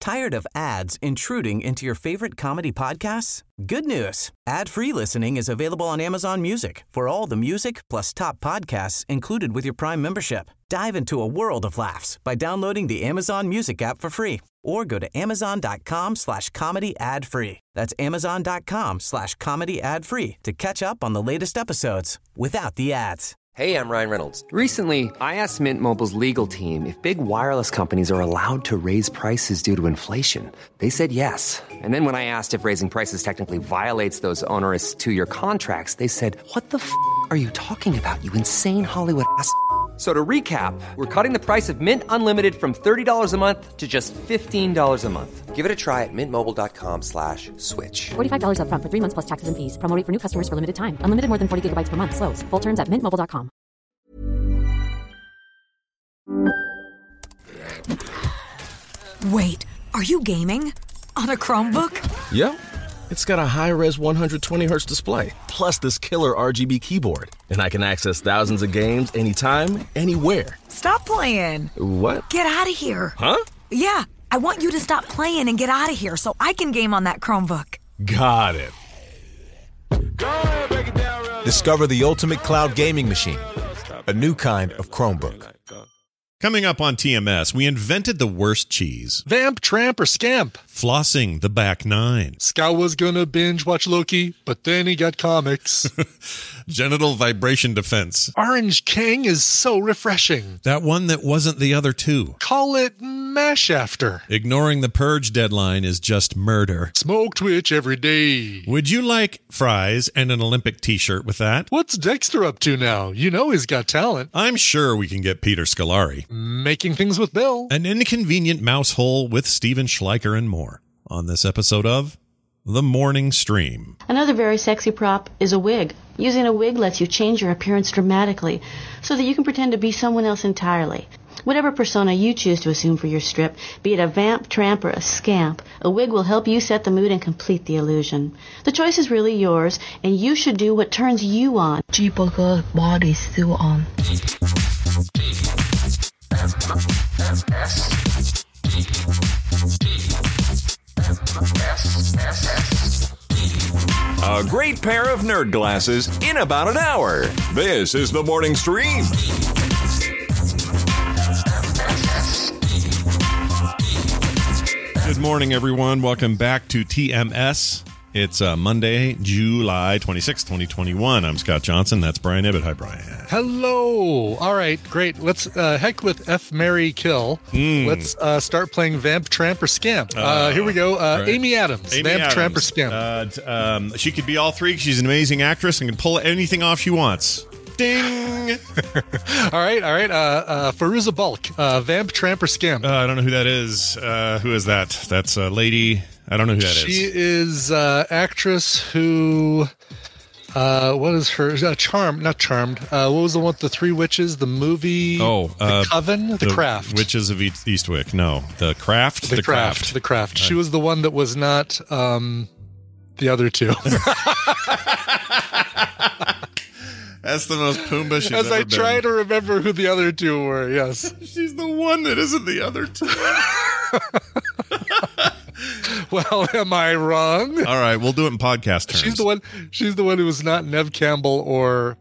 Tired of ads intruding into your favorite comedy podcasts? Good news. Ad-free listening is available on Amazon Music for all the music plus top podcasts included with your Prime membership. Dive into a world of laughs by downloading the Amazon Music app for free or go to amazon.com/comedy ad-free. That's amazon.com/comedy ad-free to catch up on the latest episodes without the ads. Hey, I'm Ryan Reynolds. Recently, I asked Mint Mobile's legal team if big wireless companies are allowed to raise prices due to inflation. They said yes. And then when I asked if raising prices technically violates those onerous two-year contracts, they said, "What the f*** are you talking about, you insane Hollywood ass?" So to recap, we're cutting the price of Mint Unlimited from $30 a month to just $15 a month. Give it a try at mintmobile.com/switch. $45 up front for 3 months plus taxes and fees. Promo rate for new customers for limited time. Unlimited more than 40 gigabytes per month. Slows full terms at mintmobile.com. Wait, are you gaming? On a Chromebook? Yep. It's got a high-res 120Hz display, plus this killer RGB keyboard. And I can access thousands of games anytime, anywhere. Stop playing. What? Get out of here. Huh? Yeah, I want you to stop playing and get out of here so I can game on that Chromebook. Got it. Discover the ultimate cloud gaming machine. A new kind of Chromebook. Coming up on TMS, we invented the worst cheese. Vamp, Tramp, or Scamp. Flossing the back nine. Scout was gonna binge watch Loki, but then he got comics. Genital vibration defense. Orange King is so refreshing. That one that wasn't the other two. Call it Mash After. Ignoring the purge deadline is just murder. Smoke Twitch every day. Would you like fries and an Olympic t-shirt with that? What's Dexter up to now? You know he's got talent. I'm sure we can get Peter Scolari. Making things with Bill. An inconvenient mouse hole with Steven Schleicher and more. On this episode of The Morning Stream. Another very sexy prop is a wig. Using a wig lets you change your appearance dramatically so that you can pretend to be someone else entirely. Whatever persona you choose to assume for your strip, be it a vamp, tramp, or a scamp, a wig will help you set the mood and complete the illusion. The choice is really yours, and you should do what turns you on. G-Burger body still on. A great pair of nerd glasses in about an hour. This is The Morning Stream. Good morning, everyone. Welcome back to TMS. It's Monday, July 26, 2021. I'm Scott Johnson. That's Brian Ibbett. Hi, Brian. Hello. All right, great. Let's heck with F, Marry, Kill. Let's start playing Vamp, Tramp, or Scamp. Here we go. Right. Amy Adams. Vamp, Tramp, or Scamp. She could be all three. She's an amazing actress and can pull anything off she wants. Ding! All right. Fairuza Balk. Vamp, Tramp, or Scamp. I don't know who that is. Who is that? That's a lady. I don't know who that is. She is actress who... what is her? Not Charmed. What was the one with the three witches? The movie? The Coven? The Craft. Witches of Eastwick. No. The Craft? The Craft. The Craft. She was the one that was not the other two. That's the most Pumbaa she's As ever I been. try to remember who the other two were, yes. She's the one that isn't the other two. Well, am I wrong? All right, we'll do it in podcast terms. She's the one who was not Nev Campbell or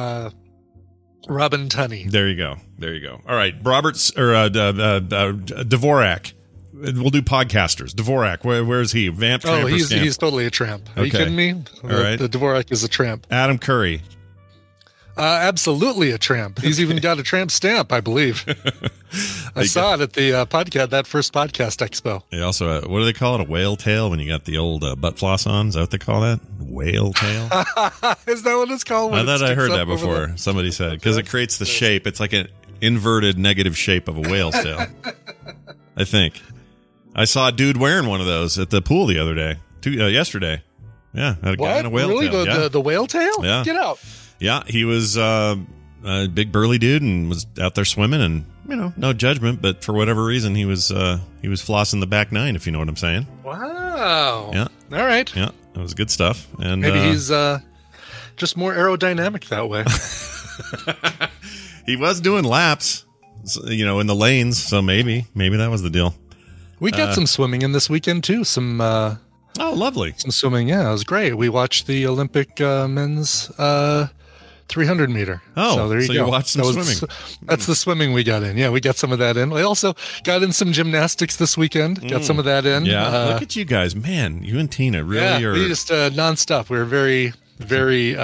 Robin Tunney. There you go. All right, Roberts or Dvorak. We'll do podcasters. Dvorak, where's he? Vamp, Tramp, or Scamp? He's totally a tramp. Are you kidding me? All right. The Dvorak is a tramp. Adam Curry. Absolutely a tramp. He's even got a tramp stamp, I believe. I saw it at the that first podcast expo. They also, what do they call it? A whale tail when you got the old butt floss on? Is that what they call that? Whale tail? Is that what it's called? I thought I heard that before. Somebody said, because it creates the shape. It's like an inverted negative shape of a whale's tail. I think. I saw a dude wearing one of those at the pool the other day. Yesterday. Yeah. Had a guy in a whale tail. The whale tail? Yeah. Get out. Yeah, he was a big burly dude and was out there swimming, and no judgment, but for whatever reason he was flossing the back nine, if you know what I'm saying. Wow. Yeah. All right. Yeah, that was good stuff. And maybe he's just more aerodynamic that way. He was doing laps, in the lanes, so maybe that was the deal. We got some swimming in this weekend too. Some oh, lovely. Some swimming. Yeah, it was great. We watched the Olympic men's 300 meter. Oh, so there you go. You watched some swimming. That's the swimming we got in. Yeah, we got some of that in. We also got in some gymnastics this weekend. Got some of that in. Yeah, look at you guys, man. You and Tina really are. We just nonstop. We're very, very.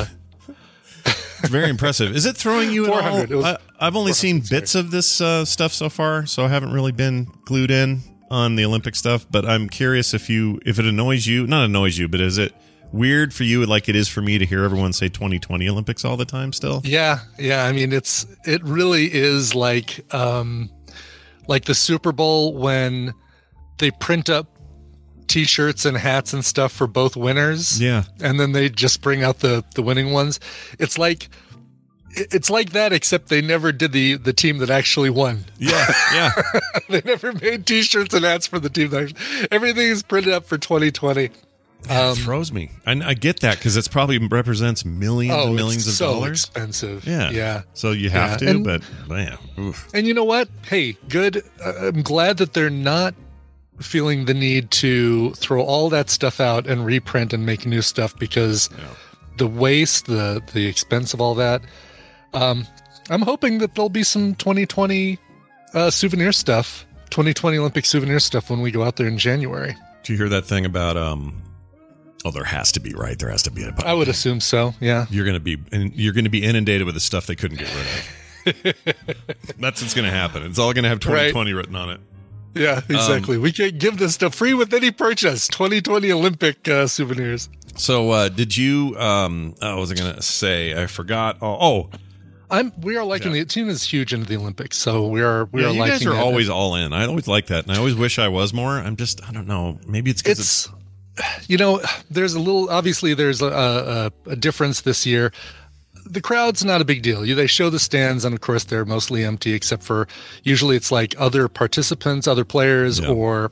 Very impressive. Is it throwing you at all? I've only seen bits of this stuff so far, so I haven't really been glued in on the Olympic stuff. But I'm curious if it annoys you. Not annoys you, but is it weird for you, like it is for me, to hear everyone say 2020 Olympics all the time? Still, yeah. I mean, it really is like the Super Bowl when they print up T-shirts and hats and stuff for both winners. Yeah. And then they just bring out the winning ones. It's like that, except they never did the team that actually won. Yeah. They never made T-shirts and hats for the team everything is printed up for 2020. It throws me. And I get that because it probably represents millions and millions of dollars. It's so expensive. Yeah. So you have to, but man. Oof. And you know what? Hey, good. I'm glad that they're not feeling the need to throw all that stuff out and reprint and make new stuff, because the waste, the expense of all that. I'm hoping that there'll be some 2020 souvenir stuff, 2020 Olympic souvenir stuff when we go out there in January. Do you hear that thing about there has to be, right? There has to be. I would assume so. Yeah. You're going to be inundated with the stuff they couldn't get rid of. That's what's going to happen. It's all going to have 2020 written on it. Yeah, exactly. We can't give this stuff free with any purchase. 2020 Olympic souvenirs. So, did you? What was I going to say? I forgot. We are liking the team is huge into the Olympics, so we are liking. You guys are always all in. I always like that, and I always wish I was more. I don't know. Maybe it's because it's. There's a difference this year. The crowd's not a big deal. They show the stands, and of course they're mostly empty, except for usually it's like other participants, other players, or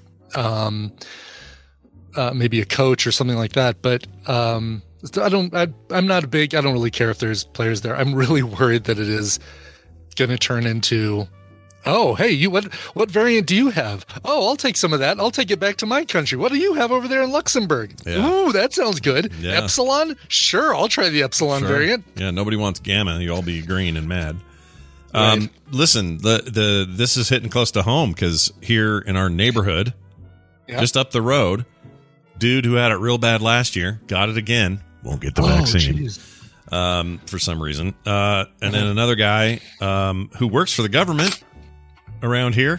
maybe a coach or something like that. But I'm not I don't really care if there's players there. I'm really worried that it is going to turn into, oh, hey, what variant do you have? Oh, I'll take some of that. I'll take it back to my country. What do you have over there in Luxembourg? Yeah. Ooh, that sounds good. Yeah. Epsilon? Sure, I'll try the Epsilon variant. Yeah, nobody wants Gamma. You all be green and mad. Right. Listen, this is hitting close to home because here in our neighborhood, just up the road, dude who had it real bad last year got it again. Won't get the vaccine for some reason. And then another guy who works for the government around here,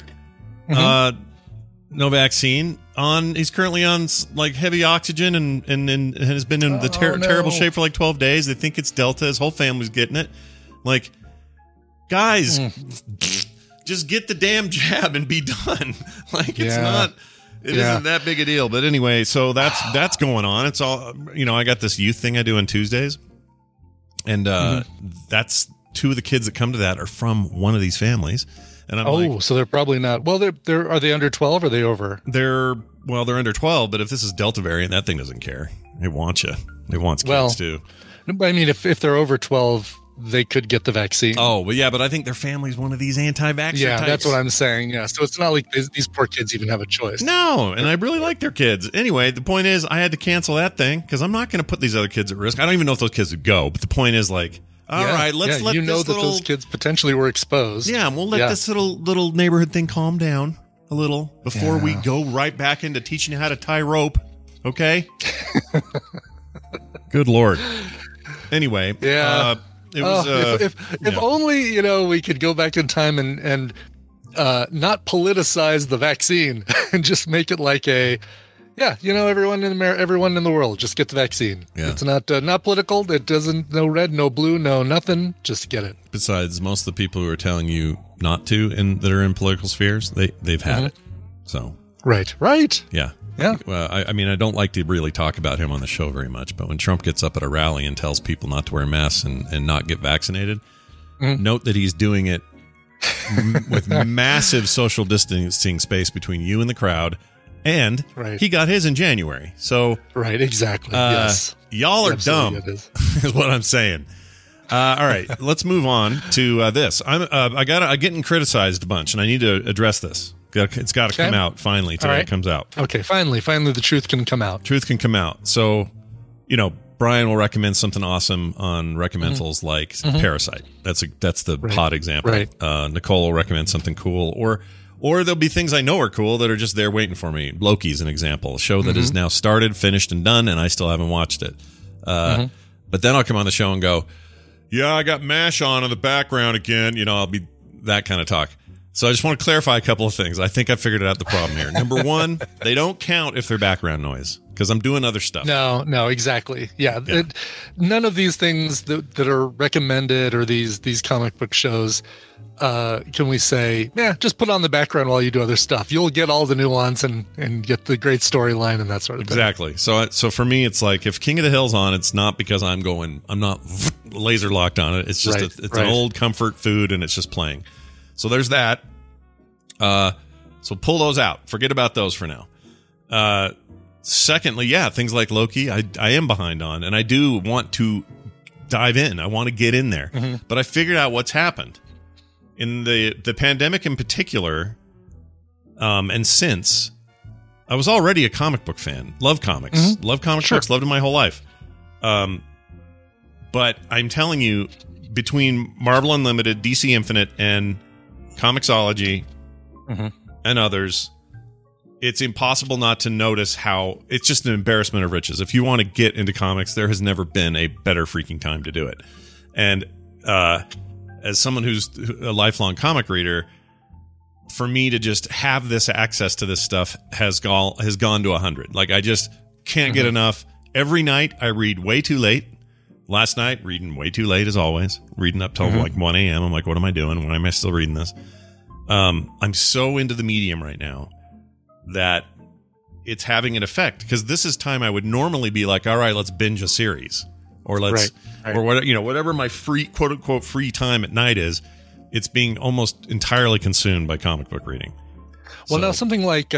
no vaccine. He's currently on like heavy oxygen and has been in terrible shape for like 12 days. They think it's Delta. His whole family's getting it. Like, guys, just get the damn jab and be done. Like, it's not. It isn't that big a deal. But anyway, so that's going on. It's all, I got this youth thing I do on Tuesdays. And that's two of the kids that come to that are from one of these families. And I'm so they're probably not. Well, are they under 12 or are they over? They're under 12, but if this is Delta variant, that thing doesn't care. It wants you. It wants kids too. I mean, if they're over 12, they could get the vaccine. Oh, well, yeah, but I think their family's one of these anti-vaxxer types. That's what I'm saying. Yeah, so it's not like these poor kids even have a choice. No, and I really like their kids. Anyway, the point is I had to cancel that thing because I'm not going to put these other kids at risk. I don't even know if those kids would go, but the point is like, all right, let's let those kids potentially were exposed. Yeah, and we'll let this little neighborhood thing calm down a little before we go right back into teaching you how to tie rope. Okay? Good Lord. Anyway, it was, if only we could go back in time and not politicize the vaccine and just make it like everyone in the world just get the vaccine. Yeah. It's not political. It doesn't no red, no blue, no nothing. Just get it. Besides, most of the people who are telling you not to that are in political spheres, they've had it. So right, yeah. Yeah. Well, I mean, I don't like to really talk about him on the show very much, but when Trump gets up at a rally and tells people not to wear masks and not get vaccinated, note that he's doing it with massive social distancing space between you and the crowd, and he got his in January. So exactly. Yes, y'all are dumb, is what I'm saying. All right, let's move on to this. I'm getting criticized a bunch, and I need to address this. It's got to come out finally today. It comes out. Okay, finally the truth can come out. Truth can come out. So, Brian will recommend something awesome on recommendals like Parasite. That's the hot example. Right. Nicole will recommend something cool, or there'll be things I know are cool that are just there waiting for me. Loki's an example, a show that is now started, finished, and done, and I still haven't watched it. But then I'll come on the show and go, yeah, I got MASH on in the background again. I'll be that kind of talk. So I just want to clarify a couple of things. I think I figured out the problem here. Number one, they don't count if they're background noise because I'm doing other stuff. No, exactly. Yeah. None of these things that are recommended or these comic book shows, can we say, just put on the background while you do other stuff. You'll get all the nuance and get the great storyline and that sort of thing. Exactly. So for me, it's like if King of the Hill's on, it's not because I'm not laser locked on it. It's just an old comfort food and it's just playing. So there's that. So pull those out. Forget about those for now. Secondly, things like Loki, I am behind on, and I do want to dive in. I want to get in there. But I figured out what's happened. In the pandemic in particular, and since, I was already a comic book fan. Love comics. Love comic books. Loved them my whole life. But I'm telling you, between Marvel Unlimited, DC Infinite, and Comixology and others, it's impossible not to notice how it's just an embarrassment of riches. If you want to get into comics, there has never been a better freaking time to do it. And as someone who's a lifelong comic reader, for me to just have this access to this stuff has gone to 100. Like I just can't get enough. Every night I read way too late. Last night, reading way too late as always. Reading up till like 1 a.m. I'm like, what am I doing? Why am I still reading this? I'm so into the medium right now that it's having an effect. Because this is time I would normally be like, all right, let's binge a series. Or let's or whatever my free quote unquote free time at night is, it's being almost entirely consumed by comic book reading. Well, now something like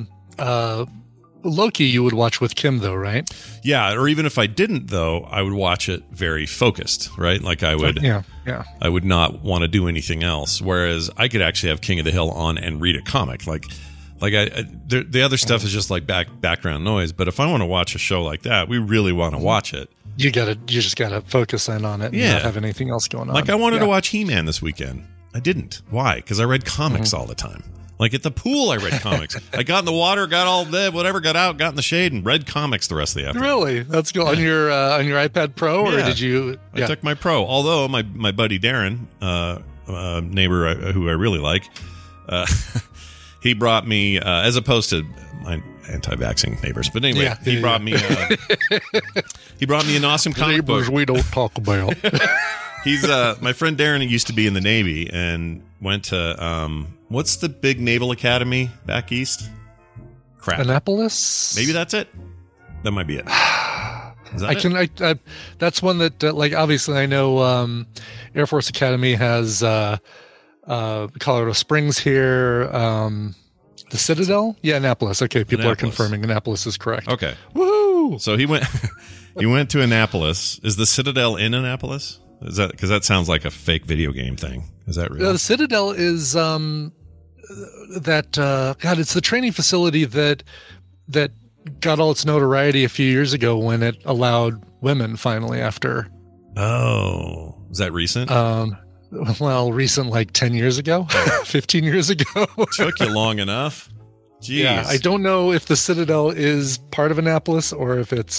Loki you would watch with Kim though, right? Yeah, or even if I didn't though, I would watch it very focused, right? Like I would I would not want to do anything else, whereas I could actually have King of the Hill on and read a comic. Like the other stuff is just like background noise, but if I want to watch a show like that, we really want to watch it. You just gotta focus in on it and not have anything else going on. Like I wanted to watch He-Man this weekend. I didn't. Why? Because I read comics all the time. Like at the pool, I read comics. I got in the water, got all dead, whatever, got out, got in the shade, and read comics the rest of the afternoon. Really? That's good. On your iPad Pro, or did you? I took my Pro. Although my buddy Darren, neighbor who I really like, he brought me, as opposed to my anti-vaxxing neighbors, but anyway, he brought me an awesome comic book. We don't talk about. He's my friend Darren used to be in the Navy and went to what's the big naval academy back east? Crap. Annapolis? Maybe that's it. That might be it. That's one that like obviously I know Air Force Academy has Colorado Springs here, the Citadel? Yeah, Annapolis. Okay, people are confirming Annapolis is correct. Okay. Woohoo! So he went to Annapolis. Is the Citadel in Annapolis? Is that because that sounds like a fake video game thing? Is that real? The Citadel is it's the training facility that got all its notoriety a few years ago when it allowed women finally after. Oh, is that recent? Well, recent like 10 years ago, 15 years ago. Took you long enough. Jeez. Yeah, I don't know if the Citadel is part of Annapolis or if it's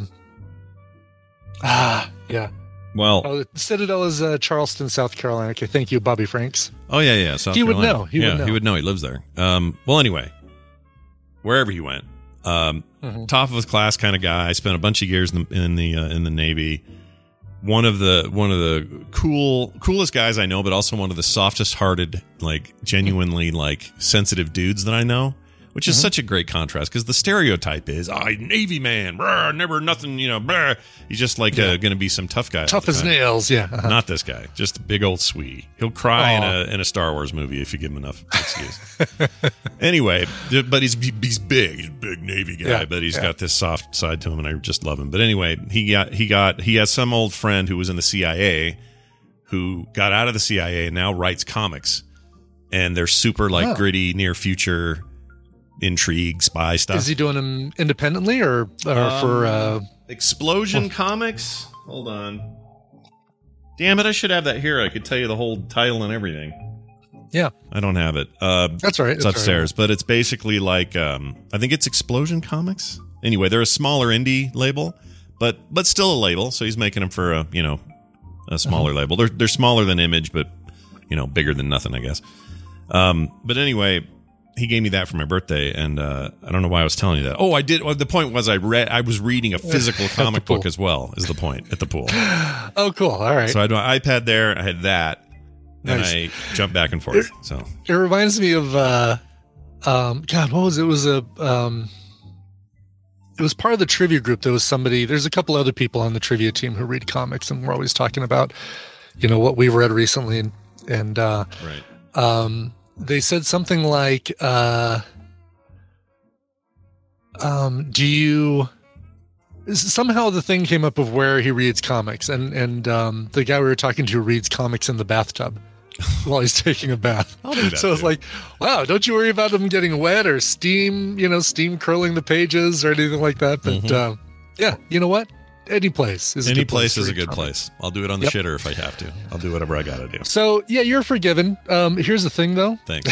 yeah. Well, the Citadel is Charleston, South Carolina. Okay, thank you, Bobby Franks. Oh yeah, South Carolina. Would know. He would know. He lives there. Well, anyway, wherever he went, top of his class kind of guy. I spent a bunch of years in the Navy. One of the coolest guys I know, but also one of the softest hearted, like genuinely like sensitive dudes that I know. Which is such a great contrast because the stereotype is, Navy man, brr, never nothing, brr. He's just like going to be some tough guy. Tough as nails, yeah. Not this guy, just a big old Swede. He'll cry in a Star Wars movie if you give him enough excuse. Anyway, but he's big. He's a big Navy guy, but he's got this soft side to him, and I just love him. But anyway, he has some old friend who was in the CIA who got out of the CIA and now writes comics. and they're super gritty, near future intrigue, spy stuff. Is he doing them independently or for Explosion Comics? Hold on. Damn it, I should have that here. I could tell you the whole title and everything. Yeah. I don't have it. That's all right. It's upstairs, but it's basically like, I think it's Explosion Comics. Anyway, they're a smaller indie label, but still a label. So he's making them for a smaller label. They're smaller than Image, but bigger than nothing, I guess. But anyway, he gave me that for my birthday, and I don't know why I was telling you that. Oh, I did. Well, the point was I was reading a physical comic book as well, is the point, at the pool. Oh, cool. All right. So I had my iPad there, I had that, and I jumped back and forth. So it reminds me of God, what was it? It was part of the trivia group. There was somebody, there's a couple other people on the trivia team who read comics, and we're always talking about, what we've read recently. And right. They said something like, somehow the thing came up of where he reads comics, and the guy we were talking to reads comics in the bathtub while he's taking a bath. I'll do that so it's like, wow, don't you worry about them getting wet or steam curling the pages or anything like that. But yeah, you know what? Any place is a good place. Is a good place. I'll do it on the shitter if I have to. I'll do whatever I got to do. So yeah, you're forgiven. Here's the thing, though. Thanks.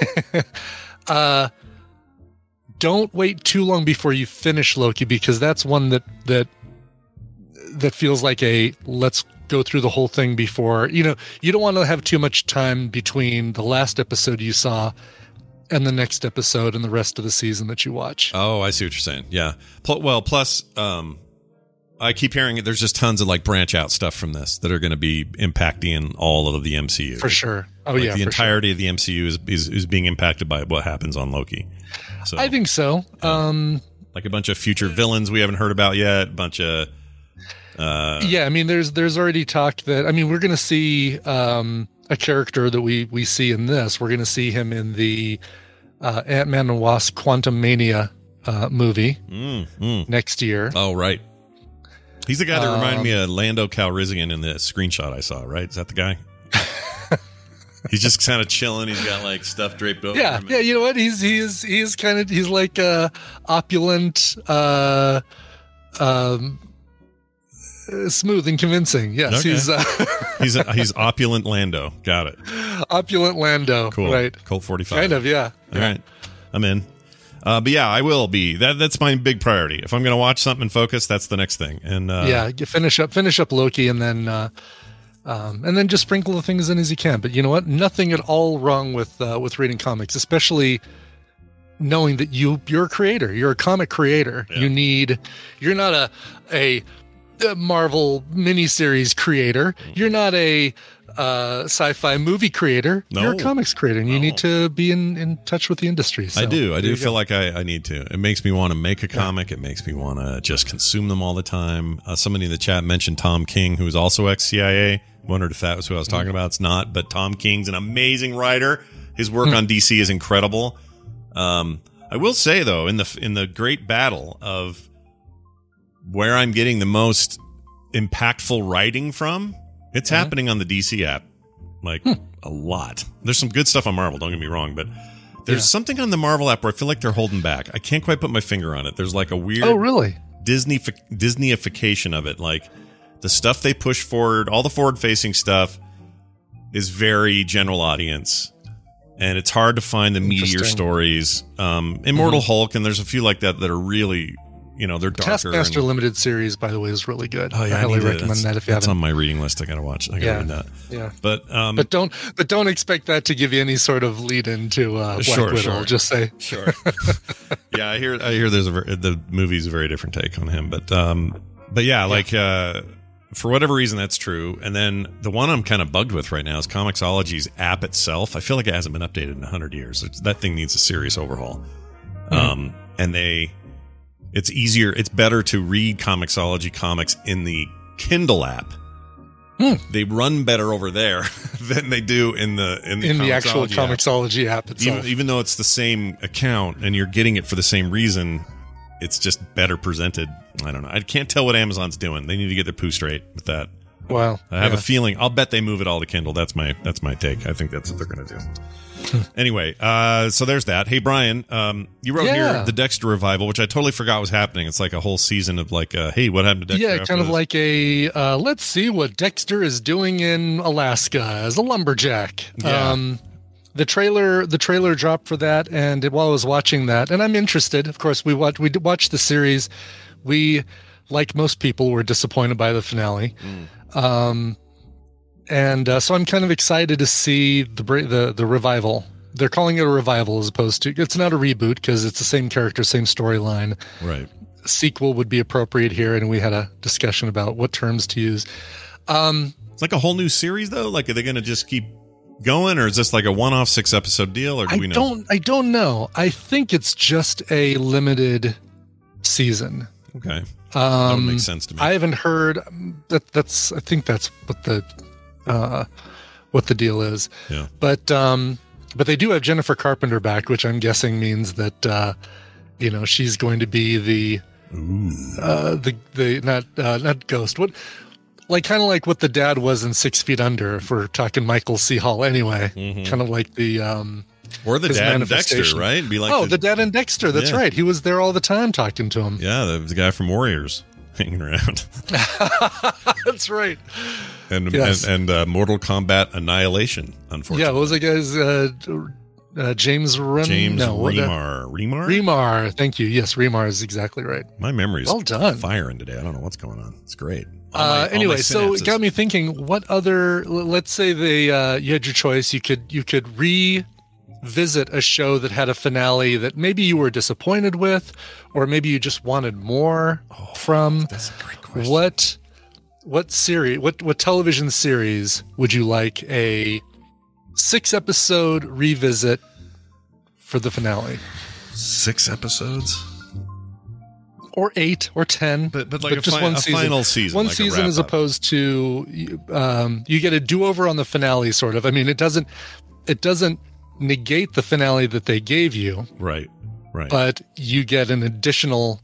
Don't wait too long before you finish Loki, because that's one that feels like a let's go through the whole thing before. You don't want to have too much time between the last episode you saw and the next episode and the rest of the season that you watch. Oh, I see what you're saying. Yeah. Plus, I keep hearing there's just tons of branch out stuff from this that are going to be impacting all of the MCU. For sure. Oh, the entirety of the MCU is being impacted by what happens on Loki. So I think so. Like a bunch of future villains we haven't heard about yet. A bunch of I mean, there's already talk that we're going to see a character that we see in this. We're going to see him in the Ant-Man and Wasp Quantumania movie next year. Oh, right. He's the guy that reminded me of Lando Calrissian in the screenshot I saw, right? Is that the guy? He's just kind of chilling. He's got stuff draped over him. Yeah. You know what? He's like opulent, smooth and convincing. Yes, okay. He's opulent Lando. Got it. Opulent Lando. Cool. Right. Colt 45. Kind of. Yeah. All right. I'm in. But yeah, I will be. That's my big priority. If I'm going to watch something and focus, that's the next thing. And you finish up Loki, and then just sprinkle the things in as you can. But you know what? Nothing at all wrong with reading comics, especially knowing that you're a creator. You're a comic creator. Yeah. You're not a Marvel miniseries creator. You're not a sci-fi movie creator. No. You're a comics creator, and you need to be in touch with the industry. So, I do feel like I need to. It makes me want to make a comic. It makes me want to just consume them all the time. Somebody in the chat mentioned Tom King, who's also ex-CIA. Wondered if that was who I was talking about. It's not, but Tom King's an amazing writer. His work on DC is incredible. I will say though, in the great battle of where I'm getting the most impactful writing from, it's happening on the DC app, a lot. There's some good stuff on Marvel, don't get me wrong, but there's something on the Marvel app where I feel like they're holding back. I can't quite put my finger on it. There's a weird Disney-ification of it. The stuff they push forward, all the forward-facing stuff is very general audience, and it's hard to find the meatier stories. Immortal Hulk, and there's a few like that are really... they're darker. Taskmaster Limited series, by the way, is really good. Oh, yeah, I highly recommend that if you haven't. It's on my reading list. I gotta watch. I gotta read that. Yeah, but don't expect that to give you any sort of lead into Black Widow. Sure. I'll just say sure. Yeah, I hear. The movie's a very different take on him, but yeah, for whatever reason that's true. And then the one I'm kind of bugged with right now is Comixology's app itself. I feel like it hasn't been updated in 100 years. That thing needs a serious overhaul. It's easier. It's better to read Comixology comics in the Kindle app. They run better over there than they do in the actual Comixology app itself. Even though it's the same account and you're getting it for the same reason, it's just better presented. I don't know. I can't tell what Amazon's doing. They need to get their poo straight with that. Wow. I have a feeling. I'll bet they move it all to Kindle. That's my take. I think that's what they're going to do. Anyway, so there's that. Hey, Brian, you wrote here the Dexter revival, which I totally forgot was happening. It's like a whole season of like, hey, what happened to Dexter? Yeah, kind of like a let's see what Dexter is doing in Alaska as a lumberjack. Yeah. The trailer dropped for that, and while I was watching that, and I'm interested. Of course, we watched the series. We, like most people, were disappointed by the finale. And so I'm kind of excited to see the revival. They're calling it a revival as opposed to, it's not a reboot because it's the same character, same storyline. Right. Sequel would be appropriate here, and we had a discussion about what terms to use. It's like a whole new series, though. Like, are they going to just keep going, or is this like a one-off 6-episode deal, or do we know? I don't know. I think it's just a limited season. Okay, that would make sense to me. I haven't heard that. I think that's what the deal is. Yeah. But they do have Jennifer Carpenter back, which I'm guessing means that she's going to be the not Ghost. What, like, kind of like what the dad was in 6 Feet Under, if we're talking Michael C. Hall anyway. Kind of like the or the dad in Dexter, right? Be like the dad in Dexter. That's right. He was there all the time talking to him. Yeah, the guy from Warriors hanging around. That's right. And Mortal Kombat Annihilation, unfortunately. Yeah, what was that guy's James Remar. Remar, thank you. Yes, Remar is exactly right. My memory's well done. Firing today. I don't know what's going on. It's great. Anyway, so it got me thinking, what other, let's say you had your choice, you could revisit a show that had a finale that maybe you were disappointed with, or maybe you just wanted more from. That's a great question. What television series would you like a 6-episode revisit for the finale? 6 episodes? Or 8 or 10, but like just one season. Final season, one like season as opposed to you get a do-over on the finale, sort of. I mean, it doesn't negate the finale that they gave you, right? But you get an additional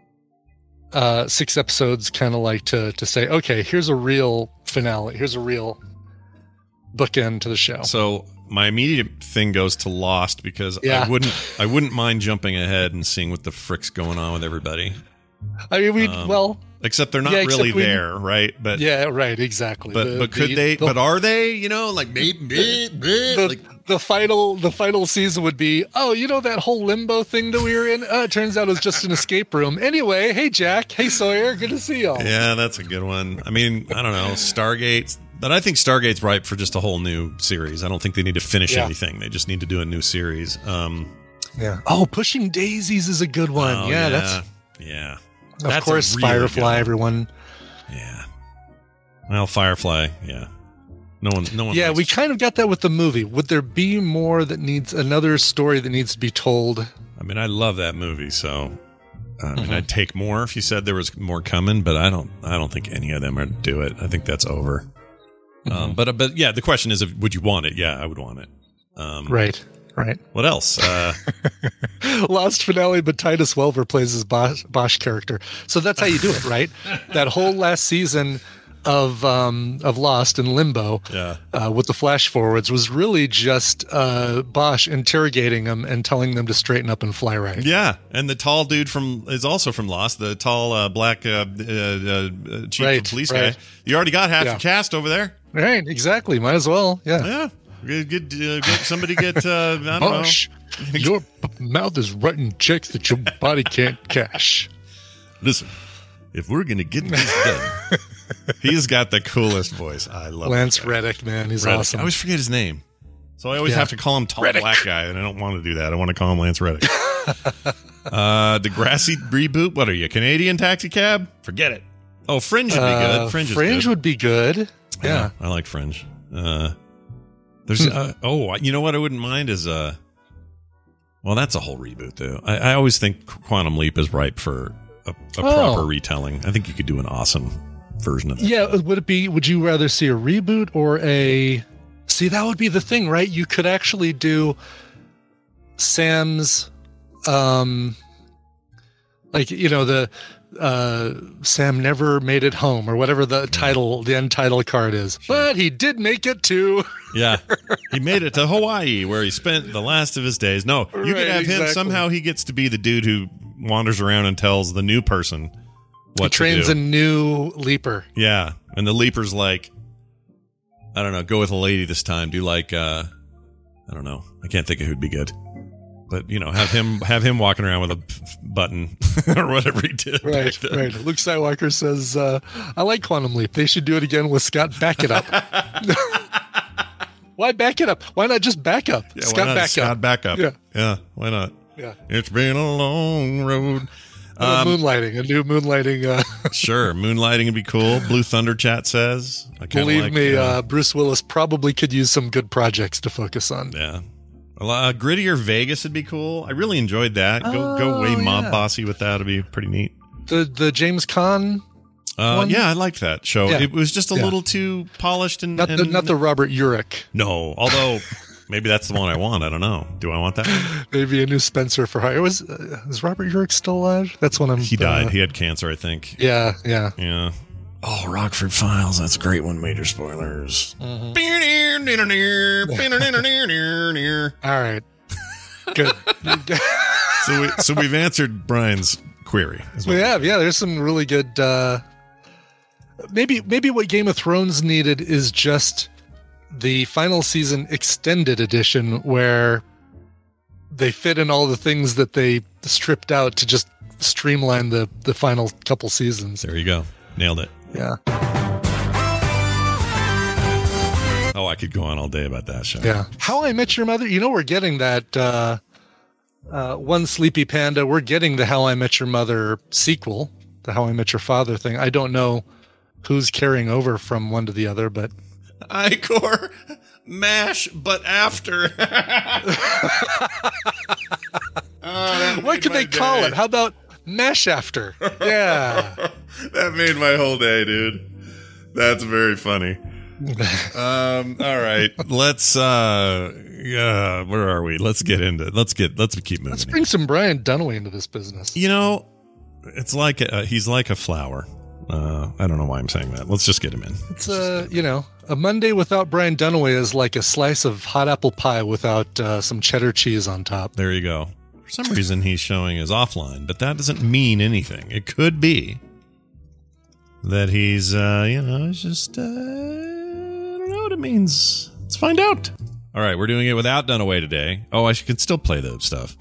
6 episodes, kind of like to say, okay, here's a real finale, here's a real bookend to the show. So my immediate thing goes to Lost, because I wouldn't mind jumping ahead and seeing what the frick's going on with everybody. I mean, except they're not really there, right? But yeah, right, exactly. But could they? But are they? Like maybe the final season would be, that whole limbo thing that we were in. It turns out it was just an escape room. Anyway, hey Jack, hey Sawyer, good to see y'all. Yeah, that's a good one. I mean, I don't know, Stargate. But I think Stargate's ripe for just a whole new series. I don't think they need to finish anything. They just need to do a new series. Yeah. Oh, Pushing Daisies is a good one. Oh, that's of course really Firefly. Everyone. Yeah. Well, Firefly. Yeah. No one. Yeah, we kind of got that with the movie. Would there be more that needs another story that needs to be told? I mean, I love that movie, so. I mean, I'd take more if you said there was more coming, but I don't think any of them are do it. I think that's over. But yeah, the question is, would you want it? Yeah, I would want it. Right. What else? Lost finale, but Titus Welver plays his Bosch character. So that's how you do it, right? That whole last season of Lost in Limbo, with the flash forwards, was really just Bosch interrogating them and telling them to straighten up and fly right. Yeah, and the tall dude is also from Lost, the tall black chief of police guy. You already got half the cast over there. Right, exactly. Might as well. Yeah. Get somebody get I don't Bosch, know. Your mouth is writing checks that your body can't cash. Listen, if we're gonna get this done, he's got the coolest voice. I love Lance Reddick, man. He's awesome. I always forget his name, so I always have to call him tall Reddick. Black guy, and I don't want to do that. I want to call him Lance Reddick. Degrassi reboot. What are you, Canadian Taxi Cab? Forget it. Oh, Fringe would be good. Fringe would be good. Yeah, I like Fringe. There's you know what I wouldn't mind is well, that's a whole reboot though. I always think Quantum Leap is ripe for a proper retelling. I think you could do an awesome version of that. Yeah, would you rather see a reboot or that would be the thing, right? You could actually do Sam's Sam never made it home, or whatever the end title card is. But he did make it to. Yeah, he made it to Hawaii, where he spent the last of his days. No, you could have him. Somehow he gets to be the dude who wanders around and tells the new person what to do. He trains a new leaper. Yeah, and the leaper's like, I don't know, go with a lady this time. Do like, I don't know. I can't think of who'd be good. But, have him walking around with a button or whatever he did. Right. Luke Skywalker says, I like Quantum Leap. They should do it again with Scott Back It Up. Why back it up? Why not just back up? Yeah, Scott Back Up. Yeah, why not? Yeah. It's been a long road. A new moonlighting. Sure, moonlighting would be cool. Blue Thunder Chat says. Believe me, Bruce Willis probably could use some good projects to focus on. Yeah. Grittier Vegas would be cool. I really enjoyed that. Go way mob bossy with that. It'd be pretty neat. The James Caan one? Yeah, I liked that show. Yeah. It was just a little too polished and not the Robert Urich. No, although maybe that's the one I want. I don't know. Do I want that one? Maybe a new Spencer for Hire. Is Robert Urich still alive? That's one He died. He had cancer, I think. Yeah. Oh, Rockford Files. That's a great one. Major spoilers. Mm-hmm. All right. Good. So we've answered Brian's query. We have. Yeah, there's some really good. Maybe what Game of Thrones needed is just the final season extended edition where they fit in all the things that they stripped out to just streamline the final couple seasons. There you go. Nailed it. Yeah. Oh, I could go on all day about that show. Yeah. How I Met Your Mother. We're getting that One Sleepy Panda. We're getting the How I Met Your Mother sequel, the How I Met Your Father thing. I don't know who's carrying over from one to the other, but Icor MASH, but after. What could they call it? How about MASH after? Yeah. That made my whole day, dude. That's very funny. All right. Let's where are we? Let's get into it. Let's keep moving. Let's bring some Brian Dunaway into this business. It's like he's like a flower. I don't know why I'm saying that. Let's just get him in. It's a Monday without Brian Dunaway is like a slice of hot apple pie without some cheddar cheese on top. There you go. For some reason he's showing as offline, but that doesn't mean anything. It could be that he's just I don't know what it means. Let's find out. All right, we're doing it without Dunaway today. Oh, I could still play the stuff.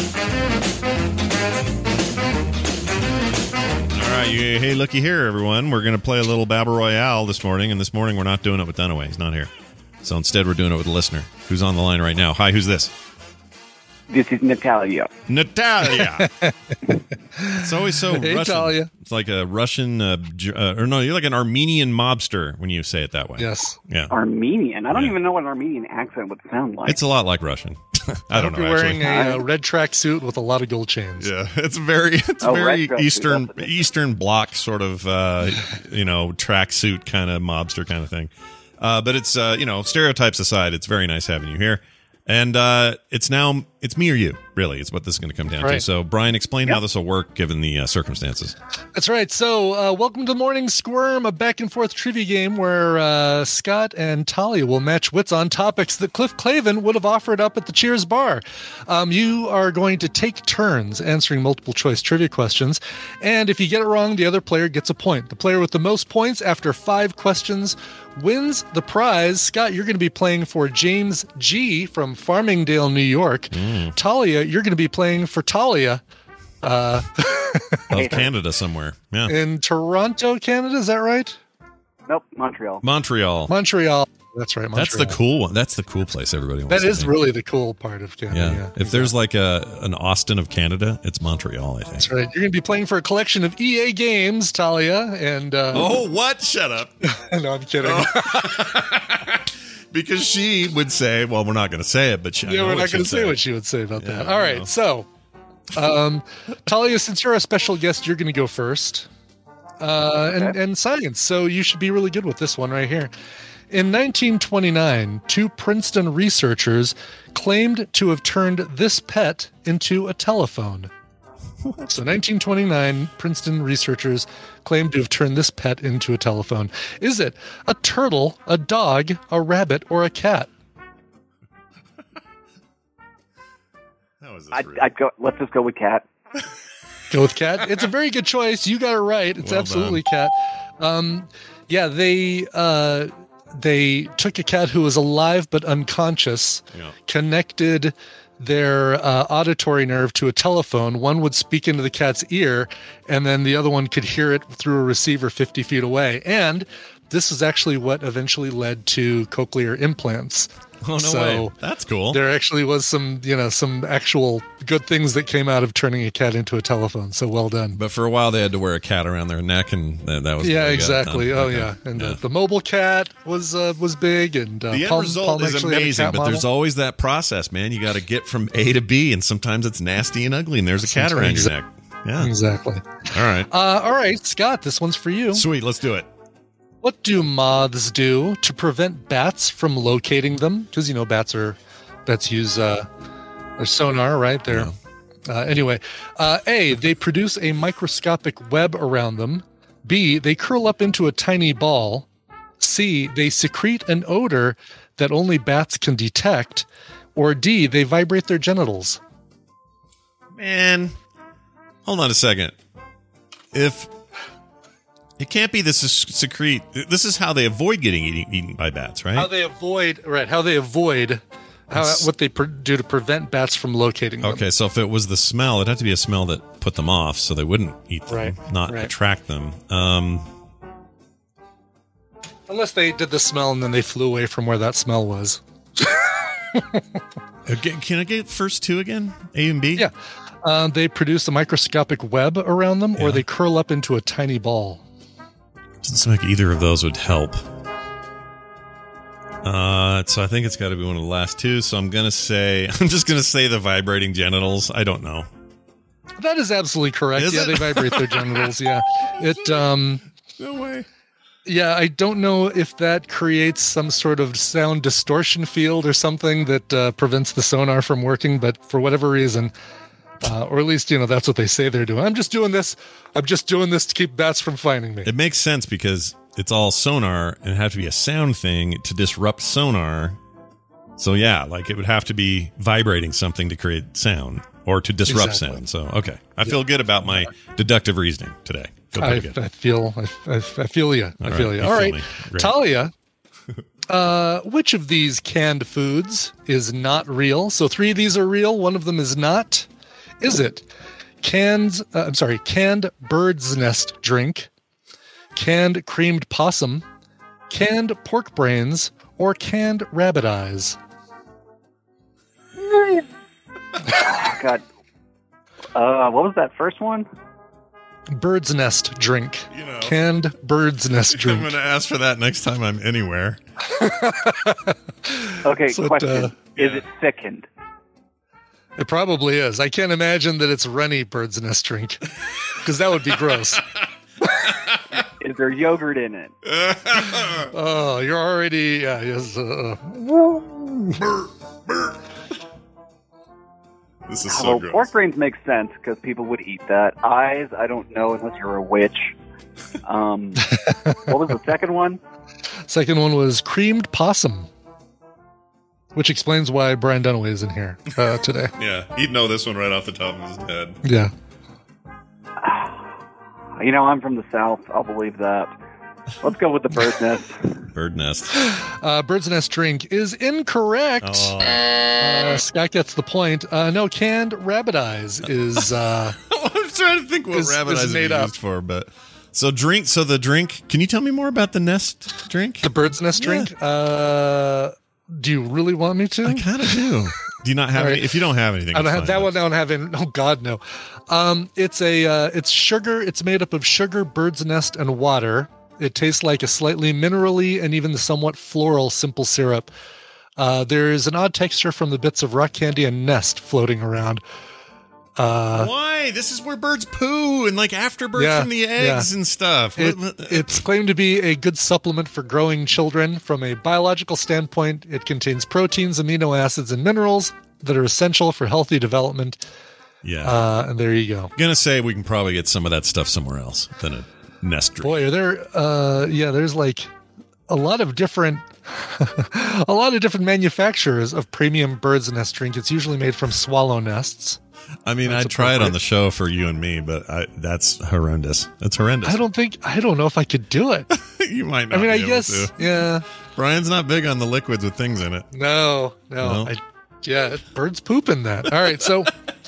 All right, hey, looky here, everyone. We're going to play a little Battle Royale this morning, and this morning we're not doing it with Dunaway. He's not here. So instead we're doing it with a listener who's on the line right now. Hi, who's this? This is Natalia. Natalia. It's always so hey, Russian. Natalia. It's like a Russian, or no, you're like an Armenian mobster when you say it that way. Yes. Yeah. Armenian? I don't even know what an Armenian accent would sound like. It's a lot like Russian. I don't know. You're wearing a red track suit with a lot of gold chains. Yeah, it's very Eastern Bloc sort of, track suit kind of mobster kind of thing. But it's, stereotypes aside, it's very nice having you here. And it's me or you, really. It's what this is going to come down to. So, Brian, explain how this will work given the circumstances. That's right. So, welcome to Morning Squirm, a back-and-forth trivia game where Scott and Talia will match wits on topics that Cliff Clavin would have offered up at the Cheers bar. You are going to take turns answering multiple-choice trivia questions, and if you get it wrong, the other player gets a point. The player with the most points after 5 questions wins the prize. Scott, you're going to be playing for James G. from Farmingdale, New York. Talia, you're going to be playing for Talia. Of Canada somewhere. Yeah. In Toronto, Canada, is that right? Nope, Montreal. Montreal. That's right, Montreal. That's the cool one. That's the cool place everybody wants That is really the cool part of Canada. Yeah. If there's like an Austin of Canada, it's Montreal, I think. That's right. You're going to be playing for a collection of EA games, Talia. And oh, what? Shut up. No, I'm kidding. Because she would say, well, we're not going to say it, but we're not going to say what she would say about that. All right. So, Talia, since you're a special guest, you're going to go first. And science. So you should be really good with this one right here. In 1929, 2 Princeton researchers claimed to have turned this pet into a telephone. So 1929, Princeton researchers claimed to have turned this pet into a telephone. Is it a turtle, a dog, a rabbit, or a cat? Let's just go with cat. Go with cat. It's a very good choice. You got it right. It's absolutely cat. Yeah, they took a cat who was alive but unconscious, connected their auditory nerve to a telephone. One would speak into the cat's ear, and then the other one could hear it through a receiver 50 feet away. And this is actually what eventually led to cochlear implants. Oh, no way. That's cool. There actually was some actual good things that came out of turning a cat into a telephone. So well done. But for a while, they had to wear a cat around their neck, and that was exactly. Oh, okay. Yeah. And the mobile cat was big, and the end result is amazing. But there's always that process, man. You got to get from A to B, and sometimes it's nasty and ugly, and there's a cat around your neck. Yeah, exactly. All right, Scott. This one's for you. Sweet. Let's do it. What do moths do to prevent bats from locating them? Because, bats use their sonar, right? Anyway, A, they produce a microscopic web around them. B, they curl up into a tiny ball. C, they secrete an odor that only bats can detect. Or D, they vibrate their genitals. Man, hold on a second. It can't be this is secrete. This is how they avoid getting eaten by bats, right? What they do to prevent bats from locating them. Okay, so if it was the smell, it'd have to be a smell that put them off so they wouldn't eat them, not attract them. Unless they did the smell and then they flew away from where that smell was. Can I get first two again? A and B? Yeah. They produce a microscopic web around them, or they curl up into a tiny ball. Doesn't seem like either of those would help. So I think it's got to be one of the last two. So I'm just gonna say the vibrating genitals. I don't know. That is absolutely correct. They vibrate their genitals. Yeah, no way. Yeah, I don't know if that creates some sort of sound distortion field or something that prevents the sonar from working, but for whatever reason. Or at least, that's what they say they're doing. I'm just doing this to keep bats from finding me. It makes sense because it's all sonar and it have to be a sound thing to disrupt sonar. So yeah, it would have to be vibrating something to create sound or to disrupt sound. So, okay. I feel good about my deductive reasoning today. I feel you. All right. Talia, which of these canned foods is not real? So 3 of these are real. One of them is not. Is it canned bird's nest drink, canned creamed possum, canned pork brains, or canned rabbit eyes? God. What was that first one? Bird's nest drink. Canned bird's nest drink. I'm going to ask for that next time I'm anywhere. Okay, question. Is it thickened? It probably is. I can't imagine that it's runny bird's nest drink, because that would be gross. Is there yogurt in it? Oh, you're already... Yeah, yes. This is so gross. Pork brains make sense, because people would eat that. Eyes, I don't know, unless you're a witch. What was the second one? Second one was creamed possum. Which explains why Brian Dunaway isn't here today. Yeah, he'd know this one right off the top of his head. Yeah. I'm from the South. I'll believe that. Let's go with the bird's nest. Bird nest. Bird's nest drink is incorrect. Oh. Scott gets the point. No, canned rabbit eyes is... I'm trying to think what rabbit eyes are used for, but... So the drink... Can you tell me more about the nest drink? The bird's nest drink? Do you really want me to? I kind of do. Do you not have any? If you don't have anything, I don't have that one. I don't have any. Oh God, no. It's sugar. It's made up of sugar, bird's nest, and water. It tastes like a slightly minerally and even somewhat floral simple syrup. There is an odd texture from the bits of rock candy and nest floating around. Why? This is where birds poo and afterbirth from the eggs and stuff. It's claimed to be a good supplement for growing children. From a biological standpoint, it contains proteins, amino acids, and minerals that are essential for healthy development. Yeah. And there you go. Gonna say we can probably get some of that stuff somewhere else than a nest drink. Boy, are there there's like a lot of different manufacturers of premium bird's nest drink. It's usually made from swallow nests. I mean, I'd try it on the show for you and me, but that's horrendous. That's horrendous. I don't know if I could do it. You might not. I mean, be I able guess, to. yeah. Brian's not big on the liquids with things in it. No. Birds poop in that. All right, so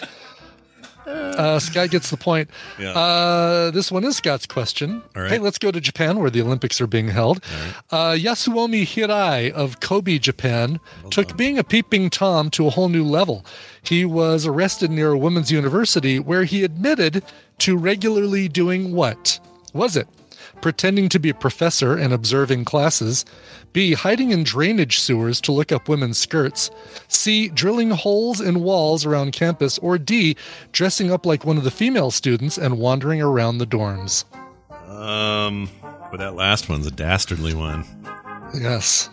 Scott gets the point. Yeah. This one is Scott's question. All right. Hey, let's go to Japan where the Olympics are being held. Yasuomi Hirai of Kobe, Japan, took being a peeping Tom to a whole new level. He was arrested near a women's university where he admitted to regularly doing what? Was it pretending to be a professor and observing classes? B, hiding in drainage sewers to look up women's skirts? C, drilling holes in walls around campus? Or D, dressing up like one of the female students and wandering around the dorms? But that last one's a dastardly one. Yes.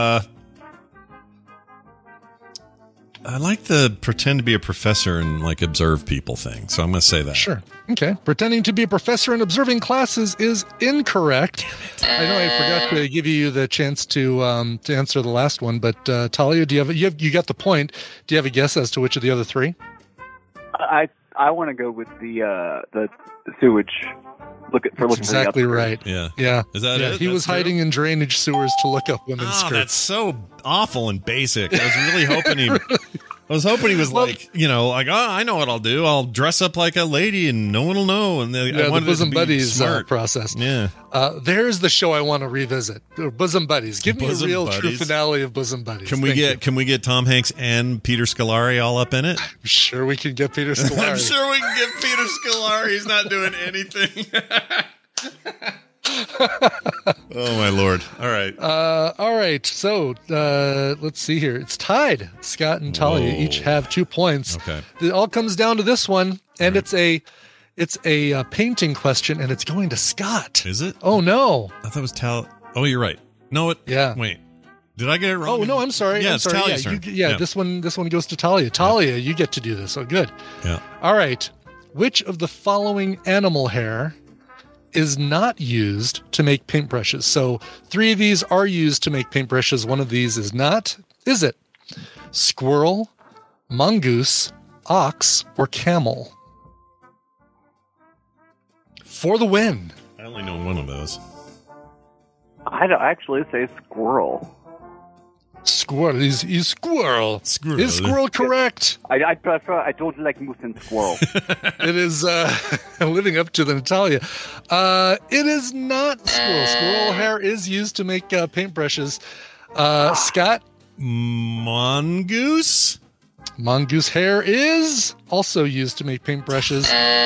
I like the pretend to be a professor and like observe people thing, so I'm going to say that. Sure. Okay. Pretending to be a professor and observing classes is incorrect. I know I forgot to give you the chance to answer the last one, but Talia, do you got the point? Do you have a guess as to which of the other three? I want to go with the sewage. Looking exactly for the right. Yeah. Is that it? He was hiding in drainage sewers to look up women's skirts. That's so awful and basic. I was really hoping he was I know what I'll do. I'll dress up like a lady and no one will know. And I the Bosom Buddies smart process. Yeah. There's the show I want to revisit. Bosom Buddies. Give me a real true finale of Bosom Buddies. Can we get Tom Hanks and Peter Scolari all up in it? I'm sure we can get Peter Scolari. I'm sure we can get Peter Scolari. He's not doing anything. Oh my Lord. All right. So let's see here. It's tied. Scott and Talia each have 2 points. Okay. It all comes down to this one, and it's a painting question, and it's going to Scott. Is it? Oh no. I thought it was Oh, you're right. No, Wait. Did I get it wrong? Oh no, I'm sorry. Yeah, I'm it's sorry. Talia's turn. This one goes to Talia. Talia, you get to do this. Oh, good. Yeah. All right. Which of the following animal hair is not used to make paintbrushes? So 3 of these are used to make paintbrushes. One of these is not. Is it squirrel, mongoose, ox, or camel? For the win. I only know one of those. I'd actually say squirrel. Squirrel is squirrel. Is squirrel correct? I prefer. I don't like moose and squirrel. It is living up to the Natalia. It is not squirrel. Squirrel hair is used to make paintbrushes. Scott? Mongoose? Mongoose hair is also used to make paintbrushes.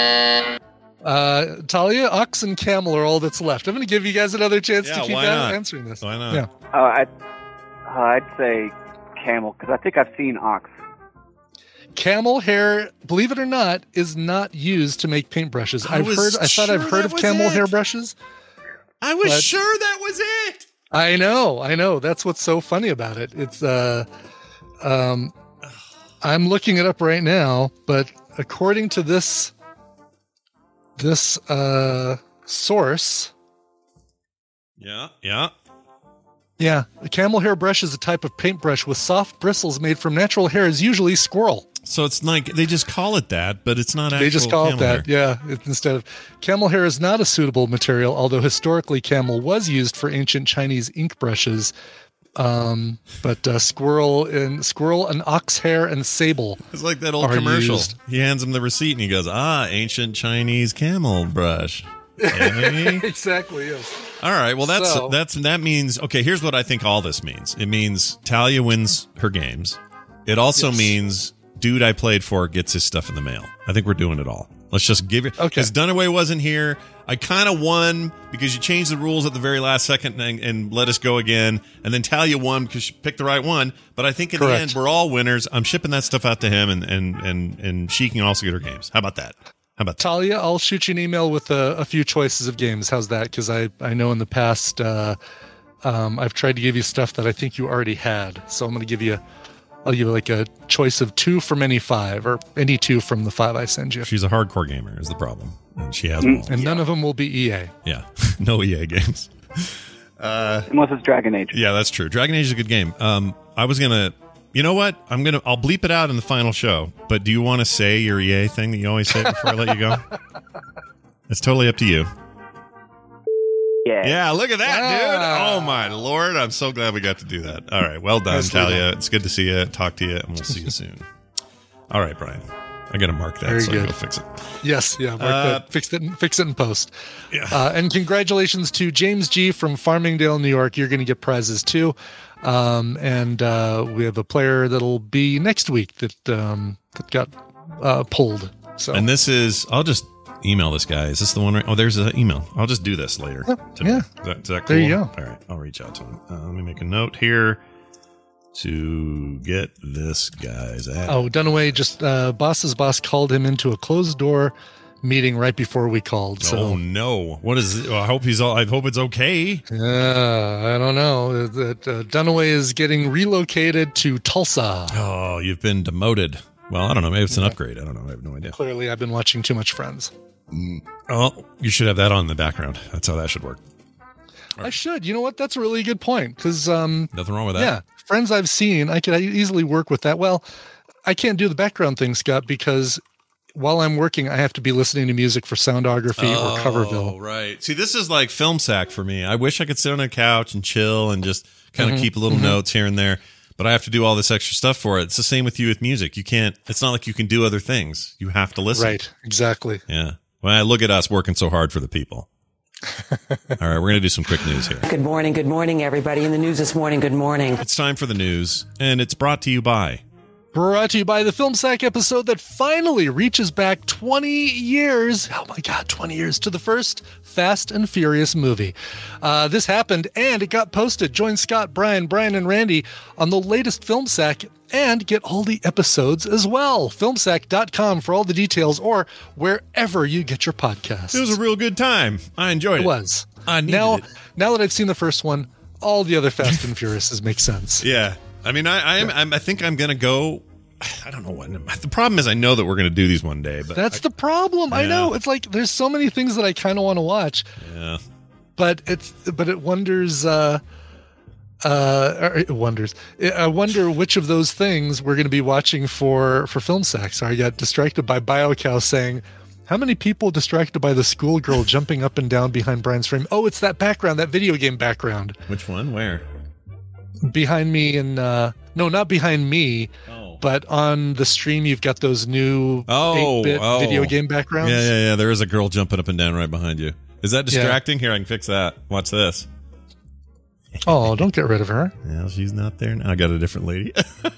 Talia, ox and camel are all that's left. I'm going to give you guys another chance to keep answering this. Why not? Yeah. I'd say camel, because I think I've seen ox. Camel hair, believe it or not, is not used to make paintbrushes. I thought I've heard of camel hair brushes. I was sure that was it. I know. That's what's so funny about it. It's I'm looking it up right now, but according to this source. Yeah, a camel hair brush is a type of paintbrush with soft bristles made from natural hair, is usually squirrel. So it's like they just call it that, but it's not actual. They just call it that, hair. yeah. Instead of camel hair is not a suitable material, although historically camel was used for ancient Chinese ink brushes. But squirrel and ox hair and sable. It's like that old commercial. He hands him the receipt and he goes, ancient Chinese camel brush. Exactly, yes. All right, well that means, okay, here's what I think all this means. It means Talia wins her games. It also means dude I played for gets his stuff in the mail. I think we're doing it all. Let's just give it. Okay. Because Dunaway wasn't here. I kind of won because you changed the rules at the very last second and let us go again. And then Talia won because she picked the right one. But I think in the end, we're all winners. I'm shipping that stuff out to him, and she can also get her games. How about that? Talia, I'll shoot you an email with a few choices of games. How's that? Because I know in the past I've tried to give you stuff that I think you already had. So I'm going to give you I'll give you like a choice of 2 from any 5, or any 2 from the 5 I send you. She's a hardcore gamer is the problem. And she has them all. And none of them will be EA. Yeah. No EA games. Unless it's Dragon Age. Yeah, that's true. Dragon Age is a good game. I was going to... You know what? I'll bleep it out in the final show. But do you want to say your EA thing that you always say before I let you go? It's totally up to you. Yeah, look at that, dude. Oh, my Lord. I'm so glad we got to do that. All right. Well done, Talia. It's good to see you, talk to you, and we'll see you soon. All right, Brian. I got to mark that so you'll fix it. Yes, yeah. Mark that. Fix it in post. Yeah. And congratulations to James G. from Farmingdale, New York. You're going to get prizes, too. And we have a player that'll be next week that got pulled. So. And this is... I'll just... email this guy. Is this the one? Right? Oh, there's an email. I'll just do this later. Yeah. Is that cool? There you go. All right. I'll reach out to him. Let me make a note here to get this guy's ad. Oh, Dunaway just, boss's boss called him into a closed door meeting right before we called. So. Oh no. What is it? Well, I hope it's okay. I don't know. Dunaway is getting relocated to Tulsa. Oh, you've been demoted. Well, I don't know. Maybe it's an upgrade. I don't know. I have no idea. Clearly, I've been watching too much Friends. Oh, you should have that on in the background. That's how that should work. I should. You know what? That's a really good point. Because nothing wrong with that. Yeah, Friends I've seen, I could easily work with that. Well, I can't do the background thing, Scott, because while I'm working, I have to be listening to music for Soundography or Coverville. Oh, right. See, this is like film sack for me. I wish I could sit on a couch and chill and just kind of keep little notes here and there. But I have to do all this extra stuff for it. It's the same with you with music. You can't. It's not like you can do other things. You have to listen. Right. Exactly. Yeah. Well, look at us working so hard for the people. All right, we're going to do some quick news here. Good morning, everybody. In the news this morning, good morning. It's time for the news, and it's brought to you by the Film Sack episode that finally reaches back 20 years. Oh my God, 20 years to the first Fast and Furious movie. This happened, and it got posted. Join Scott, Brian, and Randy on the latest Film Sack and get all the episodes as well. Filmsack.com for all the details, or wherever you get your podcasts. It was a real good time. I enjoyed it. It was. I needed it. Now that I've seen the first one, all the other Fast and Furiouses make sense. Yeah. I mean, I think I'm going to go. I don't know what. The problem is I know that we're going to do these one day. But that's the problem. Yeah. I know. It's like there's so many things that I kind of want to watch. Yeah. But it wonders. It wonders. I wonder which of those things we're going to be watching for Film Sack. So I got distracted by BioCow saying, how many people distracted by the schoolgirl jumping up and down behind Brian's frame? Oh, it's that background, that video game background. Which one? Where? Behind me and no, not behind me. Oh. But on the stream, you've got those new 8-bit video game backgrounds. Yeah. There is a girl jumping up and down right behind you. Is that distracting? Here, I can fix that. Watch this. Oh, don't get rid of her. Yeah, she's not there now. I got a different lady.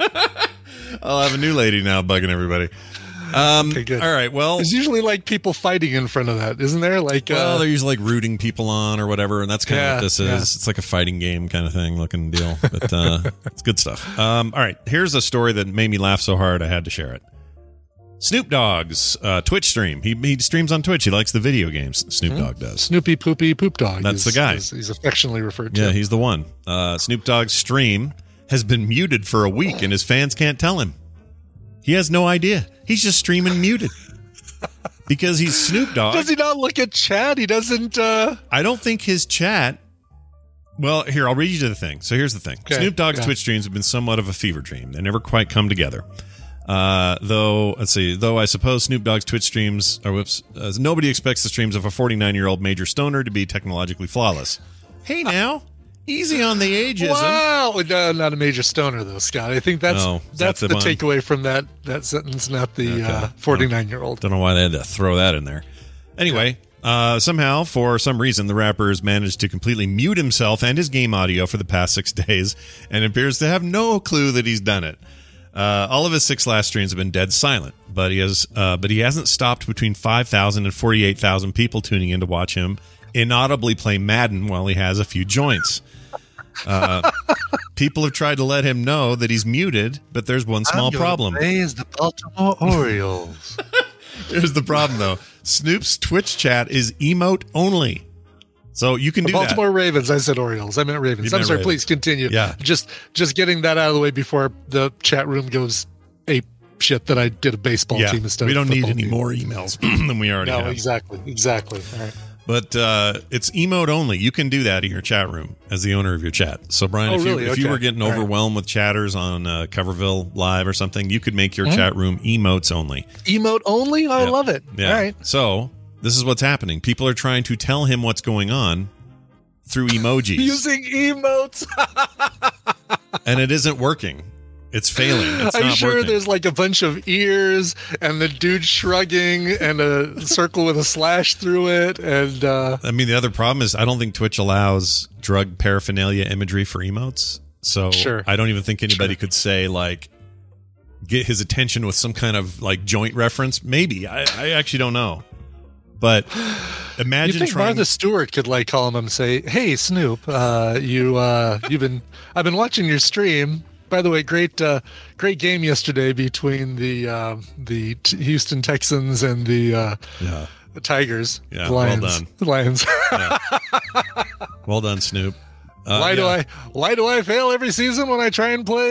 I'll have a new lady now bugging everybody. Okay, good. All right, well... There's usually like people fighting in front of that, isn't there? Like, well, they're usually like rooting people on or whatever, and that's kind of what this is. Yeah. It's like a fighting game kind of thing looking deal, but it's good stuff. All right, here's a story that made me laugh so hard I had to share it. Snoop Dogg's Twitch stream. He streams on Twitch. He likes the video games. Snoop Dogg does. Snoopy Poopy Poop Dog. That's the guy. He's affectionately referred to. Yeah, he's the one. Snoop Dogg's stream has been muted for a week, and his fans can't tell him. He has no idea. He's just streaming muted because he's Snoop Dogg. Does he not look at chat? He doesn't. I don't think his chat. Well, here, I'll read you the thing. So here's the thing. Okay. Snoop Dogg's Twitch streams have been somewhat of a fever dream. They never quite come together. Though I suppose Snoop Dogg's Twitch streams nobody expects the streams of a 49-year-old major stoner to be technologically flawless. Hey now, easy on the ageism. Wow, no, not a major stoner though, Scott. I think that's the takeaway from that sentence, not the 49-year-old. Don't know why they had to throw that in there. Anyway, somehow, for some reason, the rapper has managed to completely mute himself and his game audio for the past 6 days, and appears to have no clue that he's done it. All of his 6 last streams have been dead silent, but he hasn't stopped between 5,000 and 48,000 people tuning in to watch him inaudibly play Madden while he has a few joints. People have tried to let him know that he's muted, but there's one small problem. Is the Baltimore Orioles. Here's the problem, though. Snoop's Twitch chat is emote only. So you can do Baltimore Ravens. I said Orioles. I meant Ravens. I'm sorry. Please continue. Yeah. Just getting that out of the way before the chat room goes ape shit that I did a baseball team instead. We don't of need football any team. more emails than we already have. No, exactly. All right. But it's emote only. You can do that in your chat room as the owner of your chat. So Brian, if you were getting overwhelmed with chatters on Coverville Live or something, you could make your chat room emotes only. Emote only? I love it. Yeah. All right. So this is what's happening. People are trying to tell him what's going on through emojis. Using emotes. And it isn't working. It's failing. It's I'm not sure working. there's like a bunch of ears and the dude shrugging and a circle with a slash through it. And I mean, the other problem is I don't think Twitch allows drug paraphernalia imagery for emotes. So I don't even think anybody could say like get his attention with some kind of like joint reference. Maybe. I actually don't know. But imagine you think Martha Stewart could like call him and say, "Hey Snoop, I've been watching your stream. By the way, great game yesterday between the Houston Texans and the Tigers. Yeah, the Lions. well done. The Lions. Yeah. Well done, Snoop. Why do I fail every season when I try and play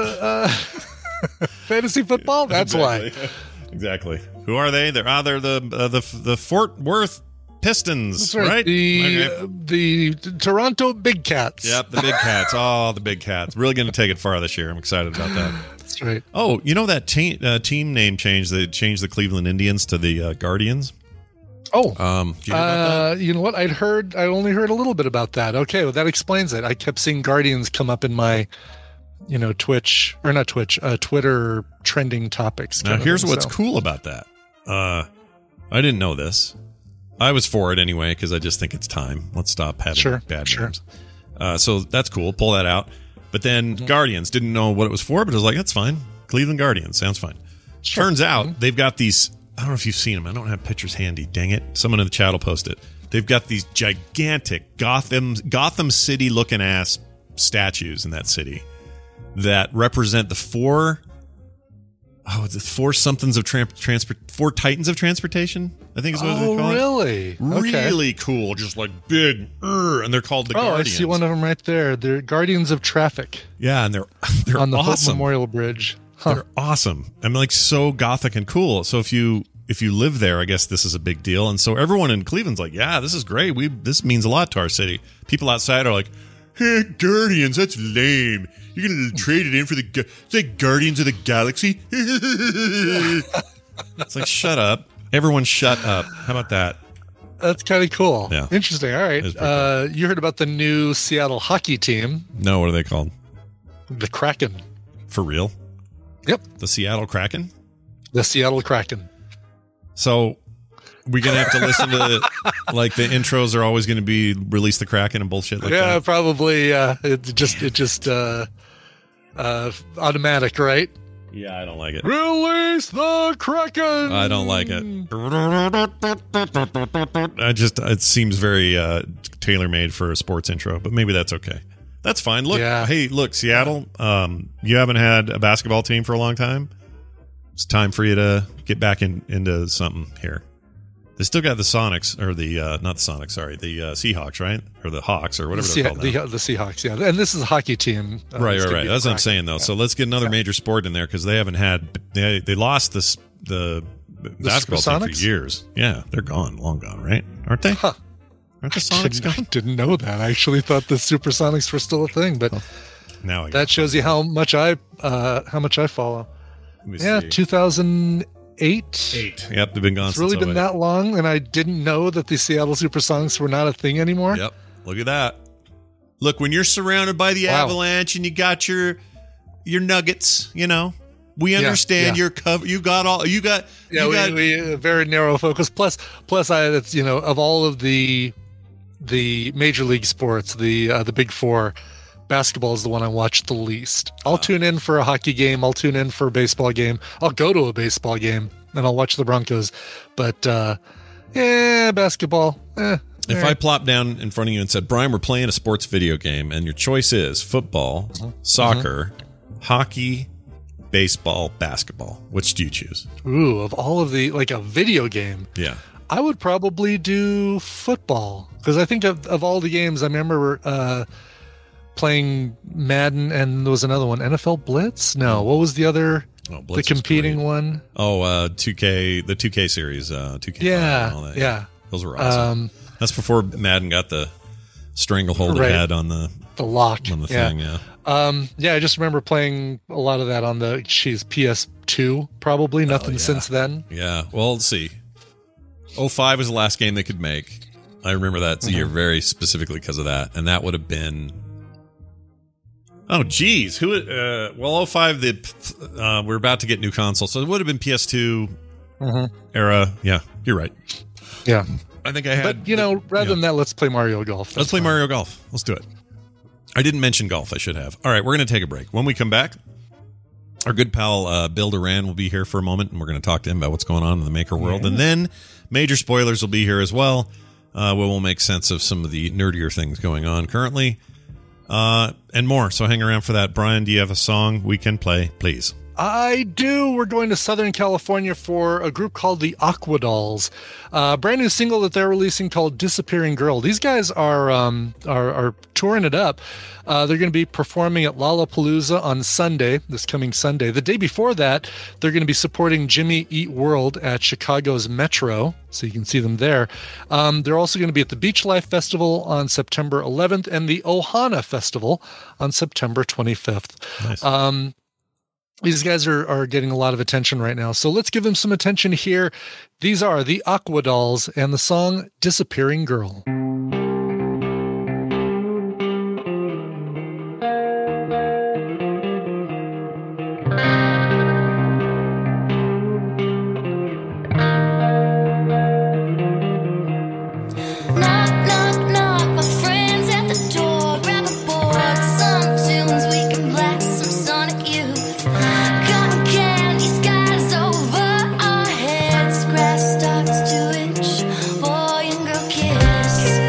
fantasy football? That's why. Exactly. Who are they? They're the Fort Worth Pistons, That's right? The Toronto Big Cats. Yep, the Big Cats. Oh, the Big Cats. Really going to take it far this year. I'm excited about that. That's right. Oh, you know that team name change? They changed the Cleveland Indians to the Guardians. Oh, did you hear about that? You know what? I only heard a little bit about that. Okay, well, that explains it. I kept seeing Guardians come up in my, Twitter trending topics. Now, here's what's cool about that. I didn't know this. I was for it anyway because I just think it's time. Let's stop having bad names. So that's cool. Pull that out. But then Guardians, didn't know what it was for, but I was like, that's fine. Cleveland Guardians sounds fine. Turns out they've got these. I don't know if you've seen them. I don't have pictures handy. Dang it! Someone in the chat will post it. They've got these gigantic Gotham City looking ass statues in that city that represent the four somethings of four titans of transportation, I think is what they call it. Really cool. Just like big, and they're called the Guardians. I see one of them right there. They're Guardians of Traffic. Yeah, and they're on the awesome. Hope Memorial Bridge. Huh. They're awesome. I'm like so gothic and cool. So if you live there, I guess this is a big deal. And so everyone in Cleveland's like, yeah, this is great. This means a lot to our city. People outside are like, hey, Guardians, that's lame. You're going to trade it in for the Guardians of the Galaxy? It's like, shut up. Everyone shut up. How about that? That's kind of cool. Yeah. Interesting. All right. Cool. You heard about the new Seattle hockey team. No, what are they called? The Kraken. For real? Yep. The Seattle Kraken? The Seattle Kraken. So we're going to have to listen to, like, the intros are always going to be release the Kraken and bullshit like that? Yeah, probably. It just automatic, right? Yeah, I don't like it. Release the Kraken! I don't like it. It seems very tailor-made for a sports intro, but maybe that's okay. That's fine. Look, Hey, look, Seattle, you haven't had a basketball team for a long time. It's time for you to get back into something here. They still got the Sonics, or the not the Sonics, sorry, the Seahawks, right? Or the Hawks, or whatever they're called now. The Seahawks, yeah. And this is a hockey team. Right. That's what I'm saying, though. Yeah. So let's get another major sport in there because they haven't had. They lost the basketball team for years. Yeah, they're gone, long gone, right? Aren't they? Huh. Aren't the Sonics gone? I didn't know that. I actually thought the Supersonics were still a thing, but now that shows you how much I follow. Yeah, 2008. Yep, they've been gone. It's really been that long, and I didn't know that the Seattle Supersonics were not a thing anymore. Yep, look at that. Look, when you're surrounded by the Avalanche and you got your Nuggets, we understand your cover. We very narrow focus. Plus, it's of all of the major league sports, the big four. Basketball is the one I watch the least. I'll tune in for a hockey game. I'll tune in for a baseball game. I'll go to a baseball game and I'll watch the Broncos. But, basketball. If I plopped down in front of you and said, Brian, we're playing a sports video game, and your choice is football, soccer, hockey, baseball, basketball, which do you choose? Ooh, of all of the, like a video game. Yeah. I would probably do football because I think of all the games, I remember playing Madden, and there was another one, NFL Blitz. No, what was the other? The competing one? Oh, 2K, the 2K series, 2K. Yeah, and all that. yeah. Those were awesome. That's before Madden got the stranglehold it had on the lock on the thing. Yeah. I just remember playing a lot of that on the PS2. Probably nothing since then. Yeah. Well, let's see. 05 was the last game they could make. I remember that year very specifically because of that, and that would have been. Oh, geez. Who? 05. We're about to get new consoles, so it would have been PS2 era. Yeah, you're right. Yeah, I think I had. But rather than that, let's play Mario Golf. Let's play Mario Golf. Let's do it. I didn't mention golf. I should have. All right, we're going to take a break. When we come back, our good pal Bill Duran will be here for a moment, and we're going to talk to him about what's going on in the maker world, and then Major Spoilers will be here as well. We'll make sense of some of the nerdier things going on currently. And more. So hang around for that. Brian, do you have a song we can play, please? I do. We're going to Southern California for a group called the Aquadolls. Brand new single that they're releasing called Disappearing Girl. These guys are touring it up. They're going to be performing at Lollapalooza on Sunday, this coming Sunday. The day before that, they're going to be supporting Jimmy Eat World at Chicago's Metro, so you can see them there. They're also going to be at the Beach Life Festival on September 11th and the Ohana Festival on September 25th. Nice. These guys are getting a lot of attention right now, so let's give them some attention here. These are the Aquadolls and the song Disappearing Girl. Starts to itch, boy and girl kiss.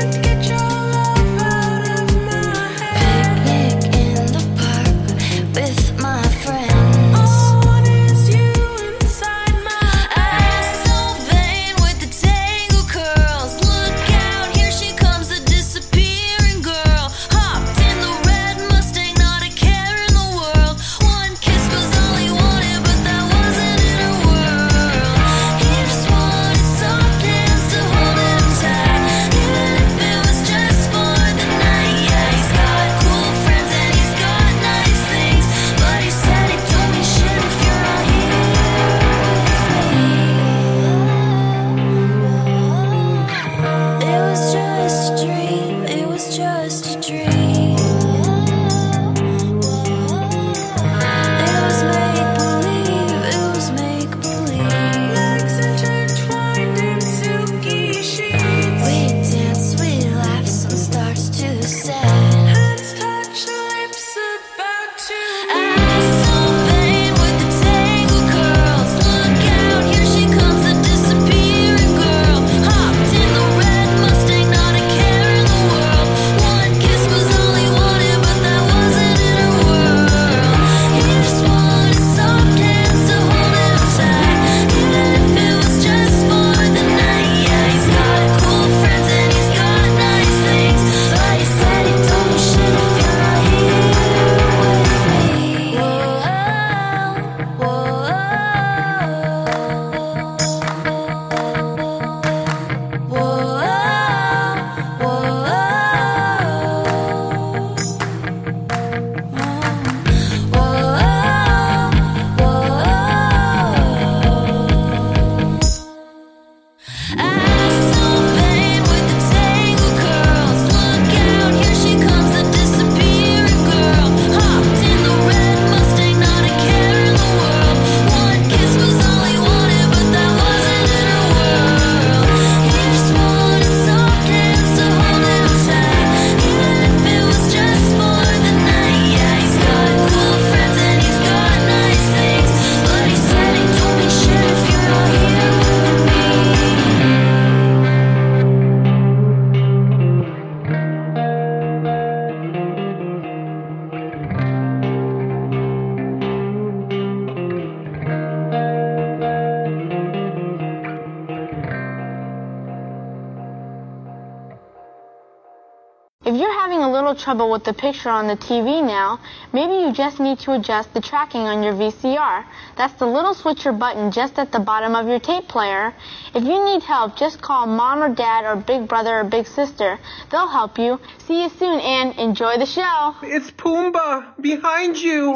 If you're having a little trouble with the picture on the TV now, maybe you just need to adjust the tracking on your VCR. That's the little switcher button just at the bottom of your tape player. If you need help, just call Mom or Dad or Big Brother or Big Sister. They'll help you. See you soon and enjoy the show. It's Pumbaa behind you.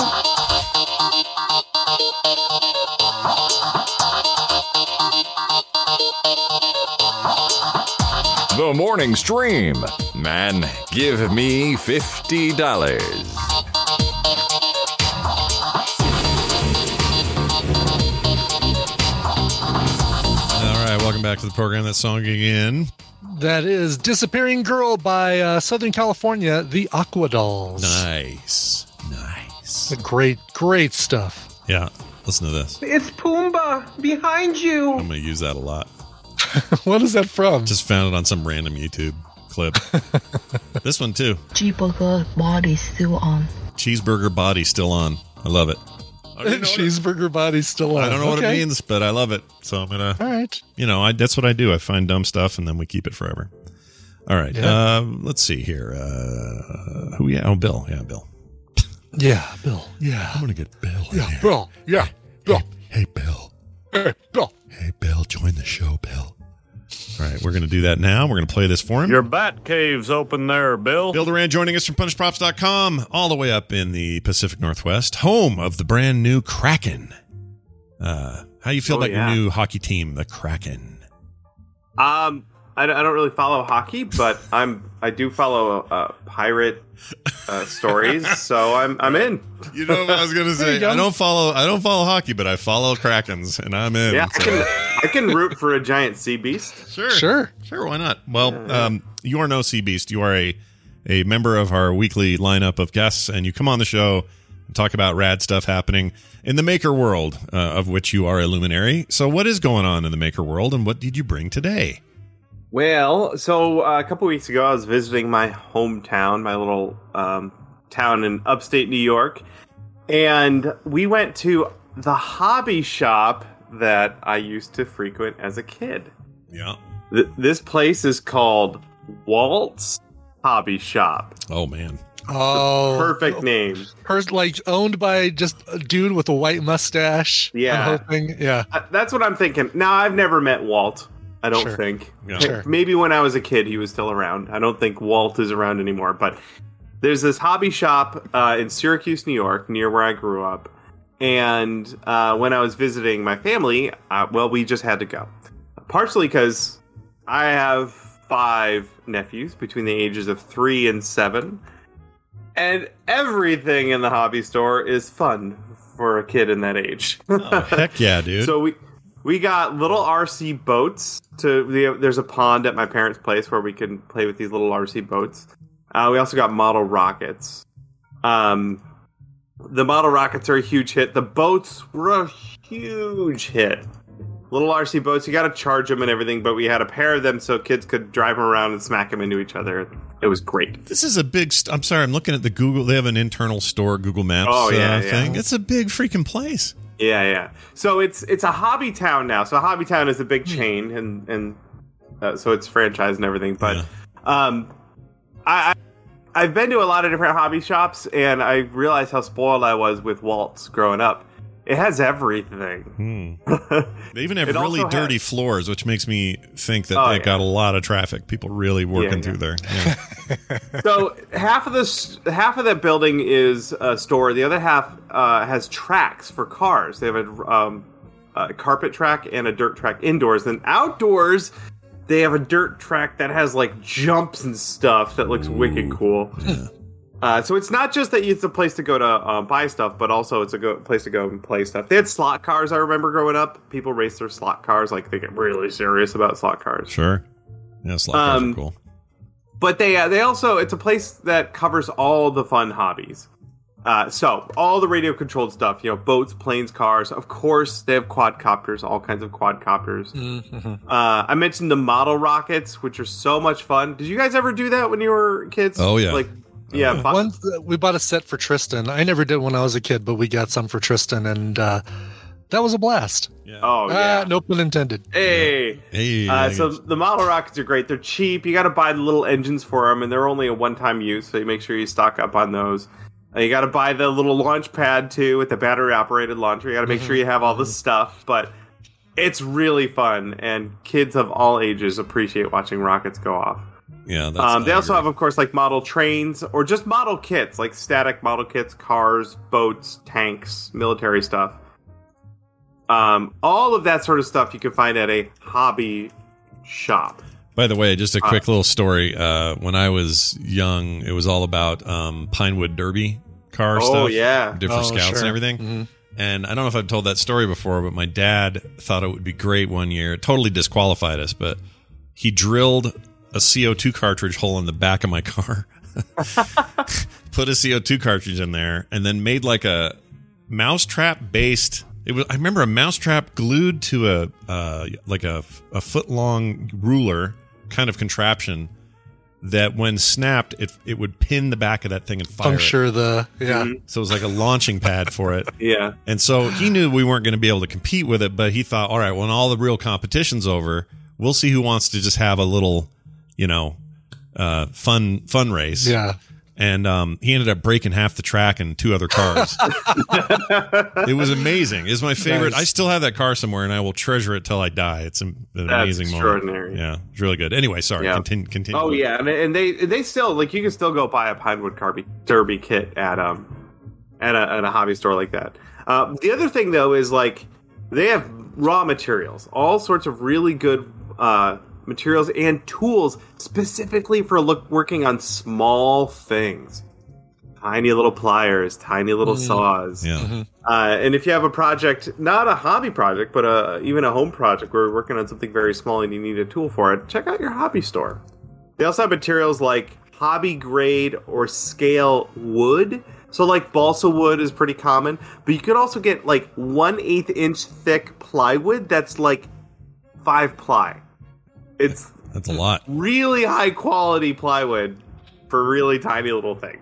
The Morning Stream. Man, give me $50. All right, welcome back to the program. That song again. That is Disappearing Girl by Southern California, the Aqua Dolls. Nice. Great stuff. Yeah, listen to this. It's Pumbaa behind you. I'm going to use that a lot. What is that from? Just found it on some random YouTube clip. This one too. Cheeseburger body still on. Cheeseburger body still on. I love it. Cheeseburger body still on. I don't know what it means, but I love it. So I'm gonna. All right. That's what I do. I find dumb stuff and then we keep it forever. All right. Yeah. Let's see here. Who? Yeah. Oh, Bill. Yeah, Bill. Yeah, Bill. Yeah. I'm gonna get Bill. Yeah, Bill. Yeah, Bill. Hey, Bill. Hey, Bill. Hey, Bill. Join the show, Bill. All right, we're going to do that now. We're going to play this for him. Your bat cave's open there, Bill. Bill Duran joining us from punishprops.com, all the way up in the Pacific Northwest, home of the brand new Kraken. How do you feel about your new hockey team, the Kraken? I don't really follow hockey, but I do follow pirate stories, so I'm in. You know what I was going to say? I don't follow hockey, but I follow Krakens, and I'm in. Yeah, so. I can root for a giant sea beast. Sure. Why not? Well, you are no sea beast. You are a member of our weekly lineup of guests, and you come on the show and talk about rad stuff happening in the maker world, of which you are a luminary. So, what is going on in the maker world, and what did you bring today? Well, so a couple weeks ago, I was visiting my hometown, my little town in upstate New York, and we went to the hobby shop that I used to frequent as a kid. Yeah. This place is called Walt's Hobby Shop. Oh, man. Oh. Perfect name. Owned by just a dude with a white mustache. Yeah. I'm hoping. Yeah. That's what I'm thinking. Now, I've never met Walt. I don't think. Yeah. Sure. Maybe when I was a kid, he was still around. I don't think Walt is around anymore. But there's this hobby shop in Syracuse, New York, near where I grew up. And when I was visiting my family, we just had to go. Partially because I have 5 nephews between the ages of 3 and 7. And everything in the hobby store is fun for a kid in that age. Oh, heck yeah, dude. So we got little RC boats. There's a pond at my parents' place where we can play with these little RC boats. We also got model rockets. The model rockets are a huge hit. The boats were a huge hit. Little RC boats, you got to charge them and everything, but we had a pair of them so kids could drive them around and smack them into each other. It was great. This is a big... I'm sorry, I'm looking at the Google... They have an internal store, Google Maps thing. It's a big freaking place. Yeah. So it's a hobby town now. So Hobby Town is a big chain, and so it's franchised and everything. But I've been to a lot of different hobby shops, and I realized how spoiled I was with Walt's growing up. It has everything. They even have really dirty floors, which makes me think that they've got a lot of traffic. People really working through there. Yeah. So half of that building is a store. The other half has tracks for cars. They have a carpet track and a dirt track indoors. Then outdoors, they have a dirt track that has like jumps and stuff that looks wicked cool. Yeah. So it's not just that it's a place to go to buy stuff, but also it's a place to go and play stuff. They had slot cars, I remember growing up. People race their slot cars. Like, they get really serious about slot cars. Sure. Yeah, slot cars are cool. But they also, it's a place that covers all the fun hobbies. So all the radio-controlled stuff, boats, planes, cars. Of course, they have quadcopters, all kinds of quadcopters. Mm-hmm. I mentioned the model rockets, which are so much fun. Did you guys ever do that when you were kids? Oh, yeah. We bought a set for Tristan. I never did when I was a kid, but we got some for Tristan, and That was a blast. Yeah. Oh, yeah. No pun intended. Hey. So the model rockets are great. They're cheap. You got to buy the little engines for them, and they're only a one-time use, so you make sure you stock up on those. You got to buy the little launch pad, too, with the battery-operated launcher. You got to make sure you have all the stuff, but it's really fun, and kids of all ages appreciate watching rockets go off. Yeah, they also have, of course, like model trains or just model kits, like static model kits, cars, boats, tanks, military stuff. All of that sort of stuff you can find at a hobby shop. By the way, just a quick little story. When I was young, it was all about Pinewood Derby car stuff. Oh, yeah. Different scouts and everything. Mm-hmm. And I don't know if I've told that story before, but my dad thought it would be great one year. It totally disqualified us, but he drilled a CO2 cartridge hole in the back of my car, put a CO2 cartridge in there, and then made like a mousetrap based. I remember a mousetrap glued to a foot long ruler kind of contraption that when snapped, it would pin the back of that thing and fire puncture it. Mm-hmm. So it was like a launching pad for it. Yeah. And so he knew we weren't going to be able to compete with it, but he thought, all right, when all the real competition's over, we'll see who wants to just have a little, fun race. Yeah. And he ended up breaking half the track and 2 other cars. It was amazing. It's my favorite. Nice. I still have that car somewhere, and I will treasure it till I die. It's an amazing extraordinary moment. Yeah, it's really good. Anyway, sorry. Yeah. Continue. Oh yeah, and they still you can still go buy a Pinewood Derby kit at a hobby store like that. The other thing though is they have raw materials, all sorts of really good materials and tools specifically for working on small things. Tiny little pliers, tiny little saws. Yeah. Mm-hmm. And if you have a project, not a hobby project, but even a home project where you're working on something very small and you need a tool for it, check out your hobby store. They also have materials like hobby grade or scale wood. So balsa wood is pretty common, but you could also get 1/8 inch thick plywood that's 5 ply. That's a lot. Really high quality plywood for really tiny little things.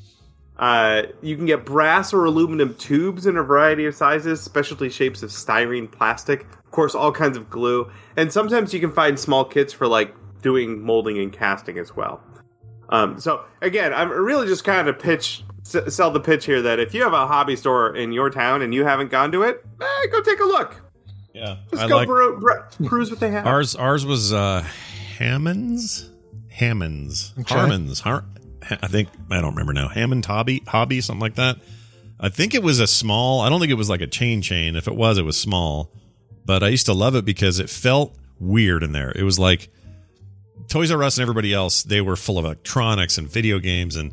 You can get brass or aluminum tubes in a variety of sizes, specialty shapes of styrene, plastic, of course, all kinds of glue. And sometimes you can find small kits for doing molding and casting as well. So again, I'm really just kind of sell the pitch here that if you have a hobby store in your town and you haven't gone to it, go take a look. Yeah, just go peruse what they have. Ours was Hammond's. Okay. Harmon's. I think, I don't remember now. Hammond Hobby, something like that. I think it was a small. I don't think it was like a chain. If it was small. But I used to love it because it felt weird in there. It was like Toys R Us and everybody else. They were full of electronics and video games and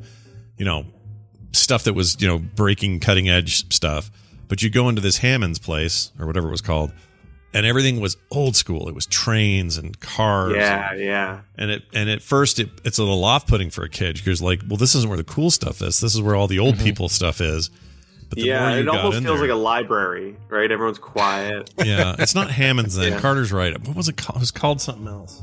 stuff that was breaking cutting edge stuff. But you go into this Hammond's place or whatever it was called, and everything was old school. It was trains and cars. Yeah. And at first it's a little off-putting for a kid because well, this isn't where the cool stuff is. This is where all the old people stuff is. But the more you it got almost in feels there, like a library, right? Everyone's quiet. Yeah, it's not Hammond's then. Yeah. Carter's right. What was it called? It was called something else.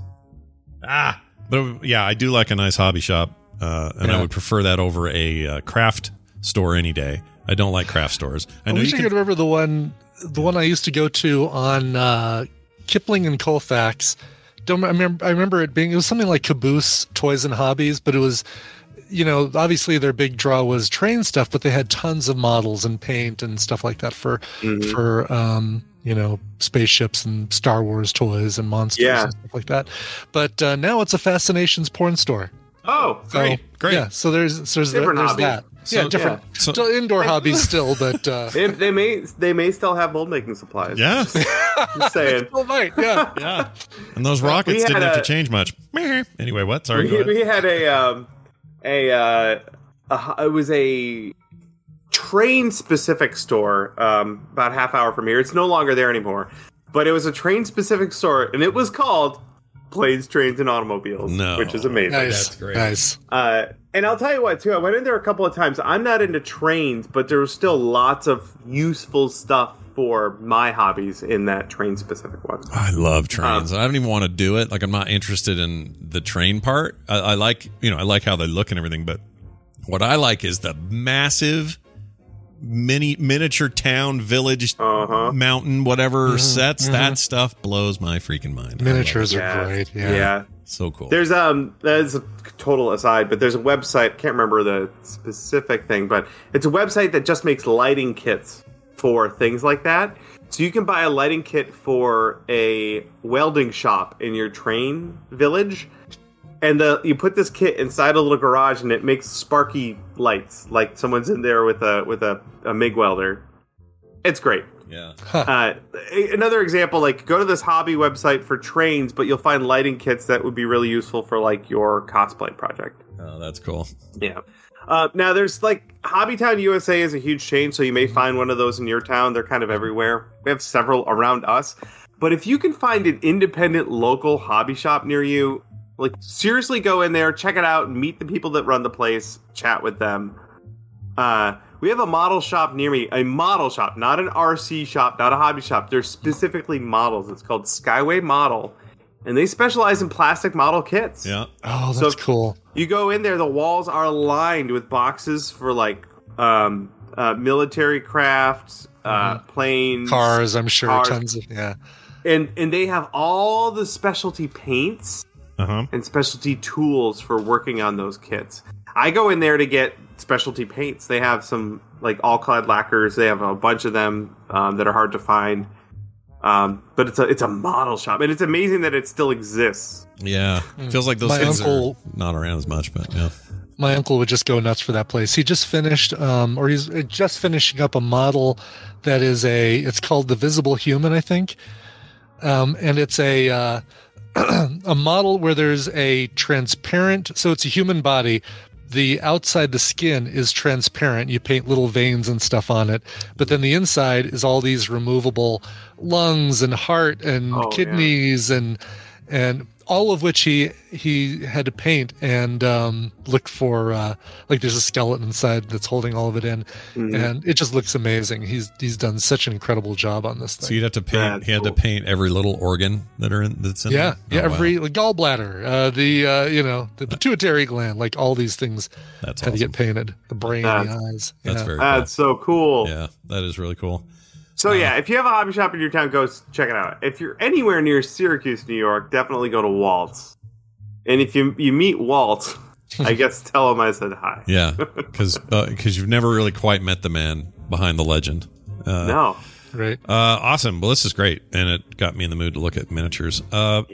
But I do like a nice hobby shop, and I would prefer that over a craft store any day. I don't like craft stores. I wish I could remember the one I used to go to on Kipling and Colfax. I remember it was something like Caboose Toys and Hobbies, but it was, obviously their big draw was train stuff, but they had tons of models and paint and stuff like that for spaceships and Star Wars toys and monsters and stuff like that. But now it's a Fascinations porn store. Oh, great. Yeah, so there's that. So, different. Still indoor hobbies still, but they may still have mold making supplies. Yeah, just saying. Still might. Yeah, yeah. And those rockets didn't have to change much. Anyway, what? Sorry. We had it was a train specific store about half hour from here. It's no longer there anymore, but it was a train specific store, and it was called Planes, Trains, and Automobiles, which is amazing. Nice. That's great. Nice. And I'll tell you what, too, I went in there a couple of times. I'm not into trains, but there was still lots of useful stuff for my hobbies in that train-specific one. I love trains. I don't even want to do it. I'm not interested in the train part. I like how they look and everything, but what I like is the massive miniature town, village, mountain, whatever sets. That stuff blows my freaking mind. Miniatures are great. Yeah. So cool. There's that is a total aside, but there's a website, can't remember the specific thing, but it's a website that just makes lighting kits for things like that. So you can buy a lighting kit for a welding shop in your train village, and you put this kit inside a little garage, and it makes sparky lights, like someone's in there with a MIG welder. It's great. Yeah. Another example, like go to this hobby website for trains, but you'll find lighting kits that would be really useful for like your cosplay project. Oh, that's cool. Yeah. Now there's like Hobbytown USA is a huge chain, so you may find one of those in your town. They're kind of everywhere. We have several around us. But if you can find an independent local hobby shop near you, like seriously go in there, check it out, and meet the people that run the place, chat with them. We have a model shop near me, a model shop, not an RC shop, not a hobby shop. They're specifically models. It's called Skyway Model, and they specialize in plastic model kits. Yeah. Oh, that's cool. You go in there, the walls are lined with boxes for like military crafts, planes, cars. I'm sure cars. Tons of and they have all the specialty paints and specialty tools for working on those kits. I go in there to get specialty paints. They have some like all-clad lacquers. They have a bunch of them that are hard to find. But it's a model shop, and it's amazing that it still exists. Yeah, feels like those things are not around as much, but yeah. My uncle would just go nuts for that place. He just finished, or he's just finishing up a model that is it's called the Visible Human, I think, and it's a model where there's a transparent, so it's a human body. The outside, the skin is transparent. You paint little veins and stuff on it. But then the inside is all these removable lungs and heart and kidneys and all of which he had to paint and look for like there's a skeleton inside that's holding all of it in, and it just looks amazing. He's done such an incredible job on this thing. So you'd have to paint. He had to paint every little organ that's in there? Every like gallbladder, the pituitary gland, like all these things had to get painted. The brain, the eyes. That's very cool. That's so cool. Yeah, that is really cool. So if you have a hobby shop in your town, go check it out. If you're anywhere near Syracuse, New York, definitely go to Walt's. And if you meet Walt, I guess tell him I said hi. Yeah, because you've never really quite met the man behind the legend. No. Right. Awesome. Well, this is great, and it got me in the mood to look at miniatures.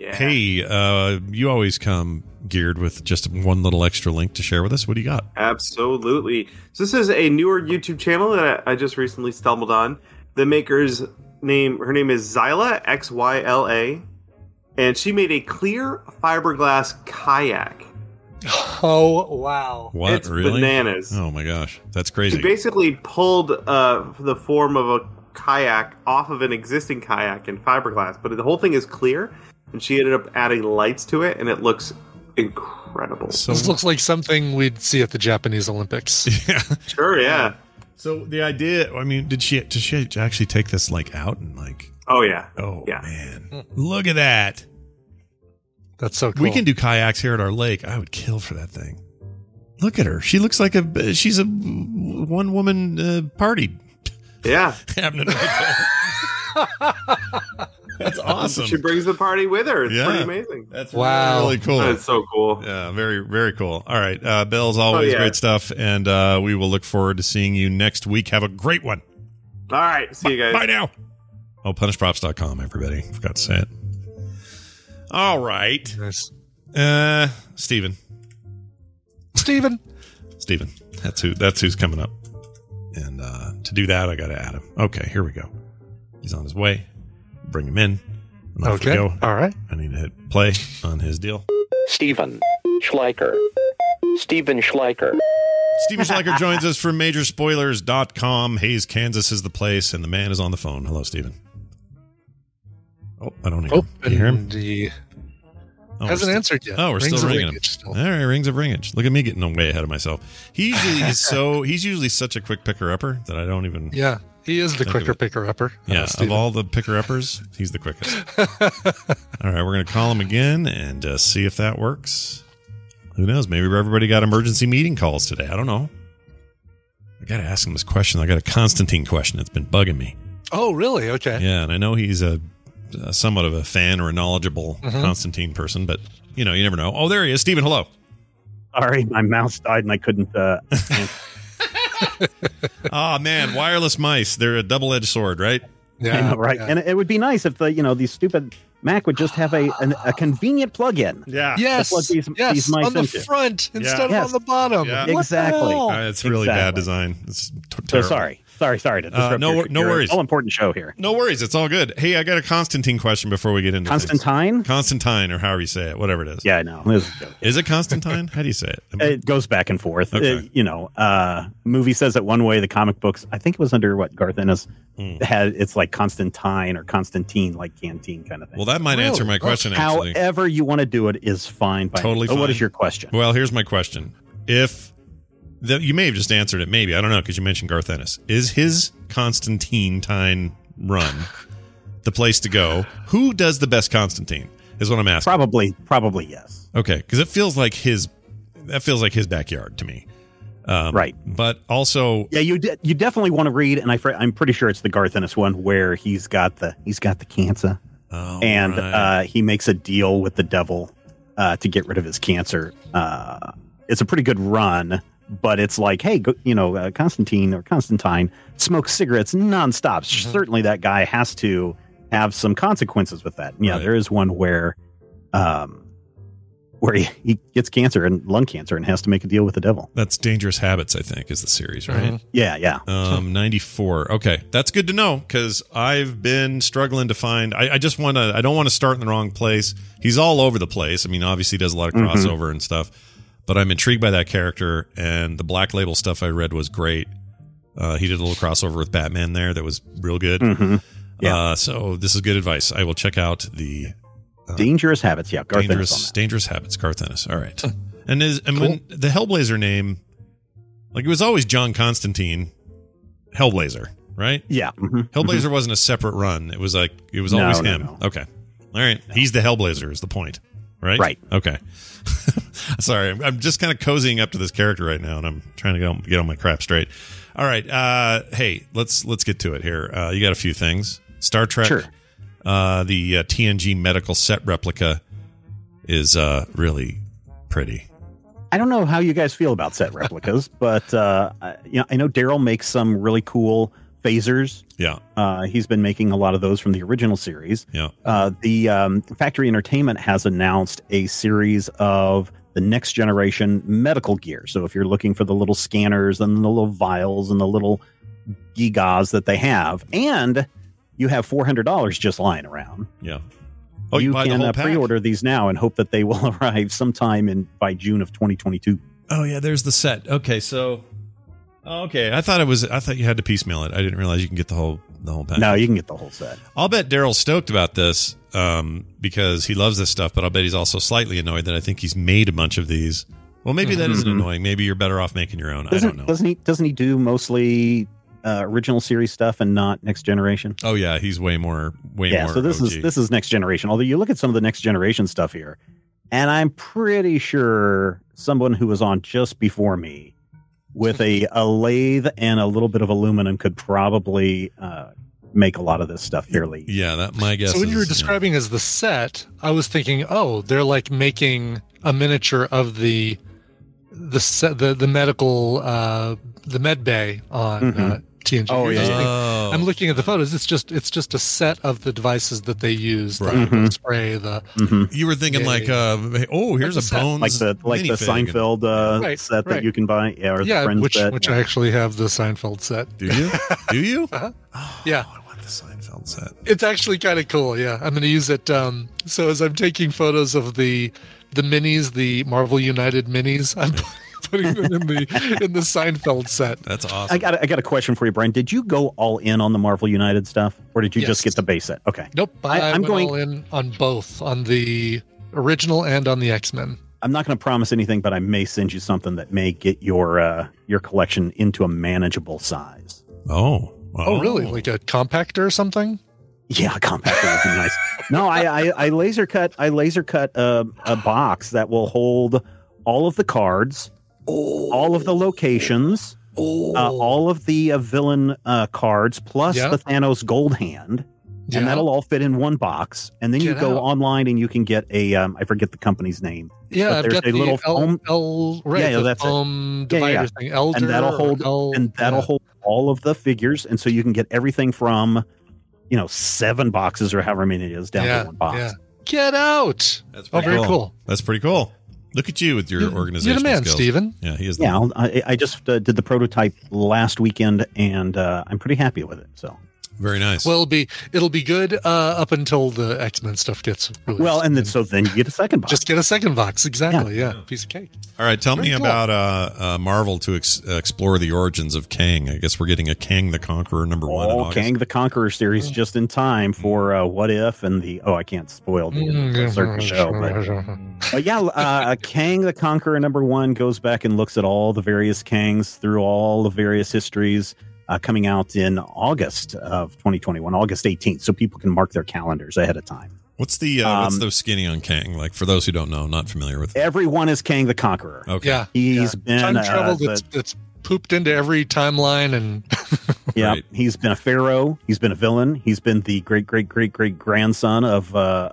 Hey, you always come geared with just one little extra link to share with us. What do you got? Absolutely. So this is a newer YouTube channel that I just recently stumbled on. The maker's name, her name is Xyla, Xyla, and she made a clear fiberglass kayak. Oh, wow. What, it's really? Bananas. Oh, my gosh. That's crazy. She basically pulled the form of a kayak off of an existing kayak in fiberglass, but the whole thing is clear, and she ended up adding lights to it, and it looks incredible. So, this looks like something we'd see at the Japanese Olympics. Yeah. Sure, yeah. So the idea, I mean, did she actually take this like out and like? Oh yeah. Oh yeah. Man, look at that. That's so cool. We can do kayaks here at our lake. I would kill for that thing. Look at her. She looks like she's a one woman party. Yeah. Happening right there. That's awesome. She brings the party with her. It's pretty amazing. That's really cool. That's so cool. Yeah, very, very cool. All right. Bill, as always, great stuff. And we will look forward to seeing you next week. Have a great one. All right. See you guys. Bye now. Oh, punishprops.com, everybody. Forgot to say it. All right. Nice. Steven. That's who's coming up. And to do that, I got to add him. Okay, here we go. He's on his way. Bring him in. Okay. Go. All right. I need to hit play on his deal. Steven Schleicher. Steven Schleicher joins us from Majorspoilers.com. Hayes, Kansas is the place, and the man is on the phone. Hello, Steven. Oh, I don't hear him. You hear him? He hasn't answered yet. Oh, we're still ringing him. All right, rings of ringage. Look at me getting way ahead of myself. He's usually such a quick picker-upper that I don't even... Yeah. He is the quicker picker-upper. Yeah, of all the picker-uppers, he's the quickest. All right, we're going to call him again and see if that works. Who knows? Maybe everybody got emergency meeting calls today. I don't know. got to ask him this question. I got a Constantine question. It's been bugging me. Oh, really? Okay. Yeah, and I know he's a somewhat of a fan or a knowledgeable Constantine person, but you never know. Oh, there he is. Stephen, hello. Sorry, my mouse died and I couldn't. Oh man, wireless mice. They're a double-edged sword, right? Yeah, I know, right. Yeah. And it would be nice if these stupid Mac would just have a convenient plug-in. Yeah. Yes. To plug these mice on the into. front instead of on the bottom. Yeah. Exactly. It's really bad design. It's so sorry to disrupt no worries. All important show here. No worries. It's all good. Hey, I got a Constantine question before we get into Constantine? Constantine, or however you say it, whatever it is. Yeah, I know. Is it Constantine? How do you say it? It goes back and forth. Okay. Movie says it one way. The comic books, I think it was under Garth Ennis had. It's like Constantine or Constantine, like canteen kind of thing. Well, that might answer my question. Actually, however you want to do it is fine. Totally fine. What is your question? Well, here's my question. You may have just answered it, maybe. I don't know, because you mentioned Garth Ennis. Is his Constantine run the place to go? Who does the best Constantine, is what I'm asking. Probably yes. Okay, because it feels like his backyard to me. Right. But also... Yeah, you definitely want to read, and I'm pretty sure it's the Garth Ennis one, where he's got the cancer. Oh, and right. He makes a deal with the devil to get rid of his cancer. It's a pretty good run. But it's like, hey, Constantine smokes cigarettes nonstop. Certainly, that guy has to have some consequences with that. Yeah, right. There is one where he gets cancer and lung cancer and has to make a deal with the devil. That's Dangerous Habits, I think, is the series, right? Mm-hmm. Yeah. 94. Okay, that's good to know because I've been struggling to find. I don't want to start in the wrong place. He's all over the place. I mean, obviously, he does a lot of crossover and stuff. But I'm intrigued by that character, and the Black Label stuff I read was great. He did a little crossover with Batman there that was real good. Mm-hmm. Yeah. So this is good advice. I will check out the Dangerous Habits. Yeah, Garth Ennis on that. Dangerous Habits, Garth Ennis. All right. And when the Hellblazer name, like it was always John Constantine, Hellblazer, right? Yeah. Mm-hmm. Hellblazer wasn't a separate run. It was always him. No. Okay. All right. He's the Hellblazer is the point, right? Right. Okay. Sorry, I'm just kind of cozying up to this character right now, and I'm trying to get all my crap straight. All right, hey, let's get to it here. You got a few things. Star Trek, sure. The TNG medical set replica is really pretty. I don't know how you guys feel about set replicas, but I know Daryl makes some really cool phasers. Yeah. He's been making a lot of those from the original series. Yeah. The Factory Entertainment has announced a series of the next generation medical gear. So if you're looking for the little scanners and the little vials and the little gigas that they have, and you have $400 just lying around. Yeah. Oh, you buy the can whole pack? pre-order these now and hope that they will arrive sometime by June of 2022. Oh yeah, there's the set. Okay, so okay, I thought you had to piecemeal it. I didn't realize you can get the whole pack. No, you can get the whole set. I'll bet Daryl's stoked about this because he loves this stuff, but I'll bet he's also slightly annoyed that I think he's made a bunch of these. Well, maybe that isn't annoying. Maybe you're better off making your own. I don't know. Doesn't he do mostly original series stuff and not next generation? Oh yeah, he's way more. So this is next generation. Although you look at some of the next generation stuff here, and I'm pretty sure someone who was on just before me with a lathe and a little bit of aluminum could probably make a lot of this stuff fairly. Yeah, that my guess. So when you were describing as the set, I was thinking, oh, they're like making a miniature of the set, the medical, the med bay on TNG. Oh yeah. I'm looking at the photos. It's just a set of the devices that they use. Right. The spray. You were thinking here's a Bones, like the Seinfeld set that you can buy. Yeah, or the Friends set. Which I actually have the Seinfeld set. Do you? Do you? Uh-huh. Oh, yeah. I want the Seinfeld set. It's actually kind of cool. Yeah, I'm going to use it. So as I'm taking photos of the minis, the Marvel United minis, I'm putting them in the Seinfeld set. That's awesome. I got a question for you, Brian. Did you go all in on the Marvel United stuff, or did you just get the base set? Okay. Nope. I'm going all in on both, on the original and on the X-Men. I'm not going to promise anything, but I may send you something that may get your collection into a manageable size. Oh. Oh, really? Like a compactor or something? Yeah, a compactor would be nice. No, I laser cut a box that will hold all of the cards, all of the locations, all of the villain cards plus the Thanos gold hand. And that'll all fit in one box. And then you go online and you can get a, I forget the company's name. Yeah, I've got the little foam. that's foam divider thing. Elder, and that'll hold all of the figures. And so you can get everything from, 7 boxes or however many it is down to one box. Yeah. Get out. That's very cool. That's pretty cool. Look at you with your organizational You're the man, skills. Steven. Yeah, he is. I just did the prototype last weekend, and I'm pretty happy with it. So very nice. Well, it'll be good up until the X-Men stuff gets released. Well, and then you get a second box. Just get a second box, exactly. Yeah, piece of cake. All right, tell me about Marvel to explore the origins of Kang. I guess we're getting a Kang the Conqueror #1 in August. Kang the Conqueror series just in time for What If and I can't spoil the certain show, but Kang the Conqueror #1 goes back and looks at all the various Kangs through all the various histories. Coming out in August of 2021, August 18th, so people can mark their calendars ahead of time. What's the skinny on Kang? Like, for those who don't know, not familiar with it. Everyone is Kang the Conqueror. Okay. Yeah. He's been time travel that's pooped into every timeline and right. He's been a pharaoh, he's been a villain, he's been the great grandson of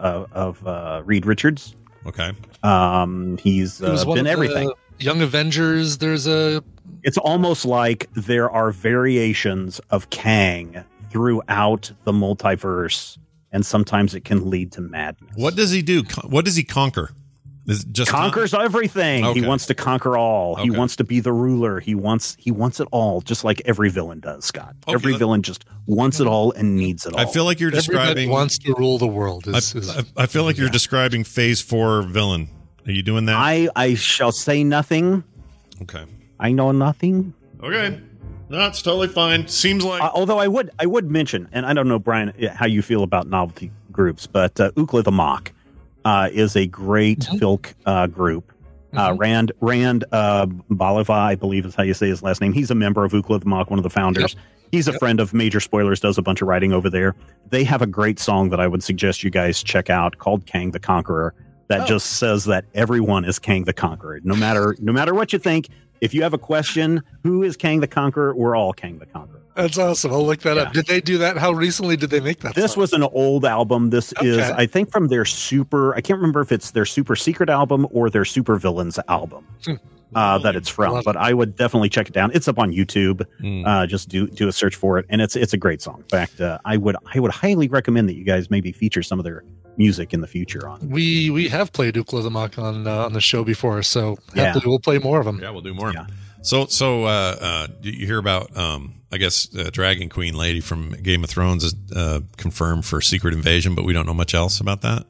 Reed Richards. Okay. He's been everything. Young Avengers, it's almost like there are variations of Kang throughout the multiverse, and sometimes it can lead to madness. What does he do? What does he conquer? Is it just conquers everything. Okay. He wants to conquer all. He wants to be the ruler. He wants it all, just like every villain does, Scott. Okay, every villain just wants it all and needs it all. I feel like you're describing Everybody wants to rule the world. I feel like you're describing Phase 4 villain. Are you doing that? I shall say nothing. Okay. I know nothing. Okay. No, it's totally fine. Seems like although I would mention, and I don't know, Brian, how you feel about novelty groups, but Ookla the Mock is a great filk group. Rand Baliva, I believe is how you say his last name. He's a member of Ookla the Mock, one of the founders. Yep. He's a friend of Major Spoilers, does a bunch of writing over there. They have a great song that I would suggest you guys check out called Kang the Conqueror that just says that everyone is Kang the Conqueror. No matter what you think, if you have a question, who is Kang the Conqueror? We're all Kang the Conqueror. That's awesome. I'll look that up. Did they do that? How recently did they make that? This was an old album. This is, I think, from their I can't remember if it's their Super Secret album or their Super Villains album that it's from. But I would definitely check it down. It's up on YouTube. Just do a search for it, and it's a great song. In fact, I would highly recommend that you guys maybe feature some of their music in the future on. We have played Ookla the Mock on the show before, so happily we'll play more of them. Yeah, we'll do more. Yeah. So you hear about I guess Dragon Queen lady from Game of Thrones is confirmed for Secret Invasion, but we don't know much else about that.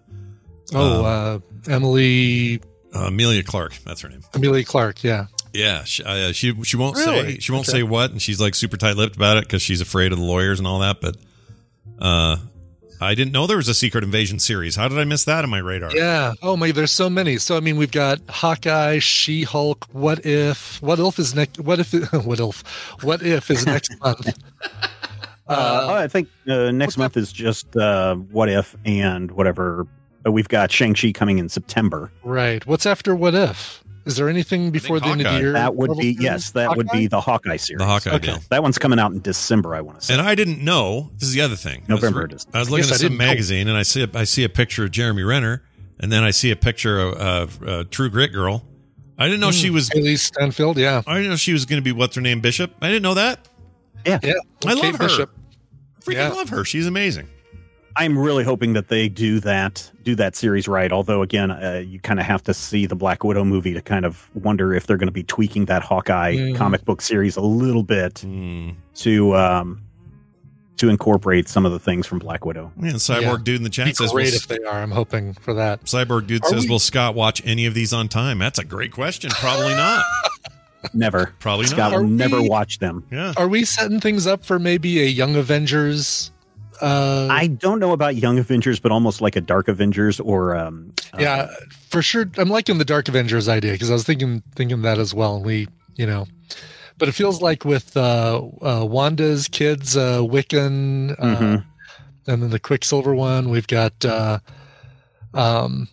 Emilia Clarke, that's her name. Emilia Clarke, yeah. Yeah, she won't say what, and she's like super tight-lipped about it because she's afraid of the lawyers and all that. But I didn't know there was a Secret Invasion series. How did I miss that on my radar? Yeah. Oh my, there's so many. So I mean, we've got Hawkeye, She-Hulk. What if is next? What if is next month? I think next month is just What If and whatever. We've got Shang-Chi coming in September. Right. What's after What If? Is there anything before the end of the year? That would be would be the Hawkeye series. The Hawkeye deal. That one's coming out in December, I want to say. And I didn't know. This is the other thing. November. I was looking at some magazine, and I see a picture of Jeremy Renner, and then I see a picture of True Grit girl. I didn't know she was Haley Stanfield. Yeah, I didn't know she was going to be what's her name, Bishop. I didn't know that. Yeah. I love her. Bishop. Freaking love her. She's amazing. I'm really hoping that they do that series right. Although, again, you kind of have to see the Black Widow movie to kind of wonder if they're going to be tweaking that Hawkeye comic book series a little bit to incorporate some of the things from Black Widow. Yeah, Cyborg Dude in the chat says, great if they are. I'm hoping for that. Cyborg Dude says, will Scott watch any of these on time? That's a great question. Probably not. Never. Probably Scott not. will never watch them. Yeah. Are we setting things up for maybe a Young Avengers? I don't know about Young Avengers, but almost like a Dark Avengers or yeah, for sure. I'm liking the Dark Avengers idea because I was thinking that as well. And but it feels like with Wanda's kids, Wiccan, and then the Quicksilver one, we've got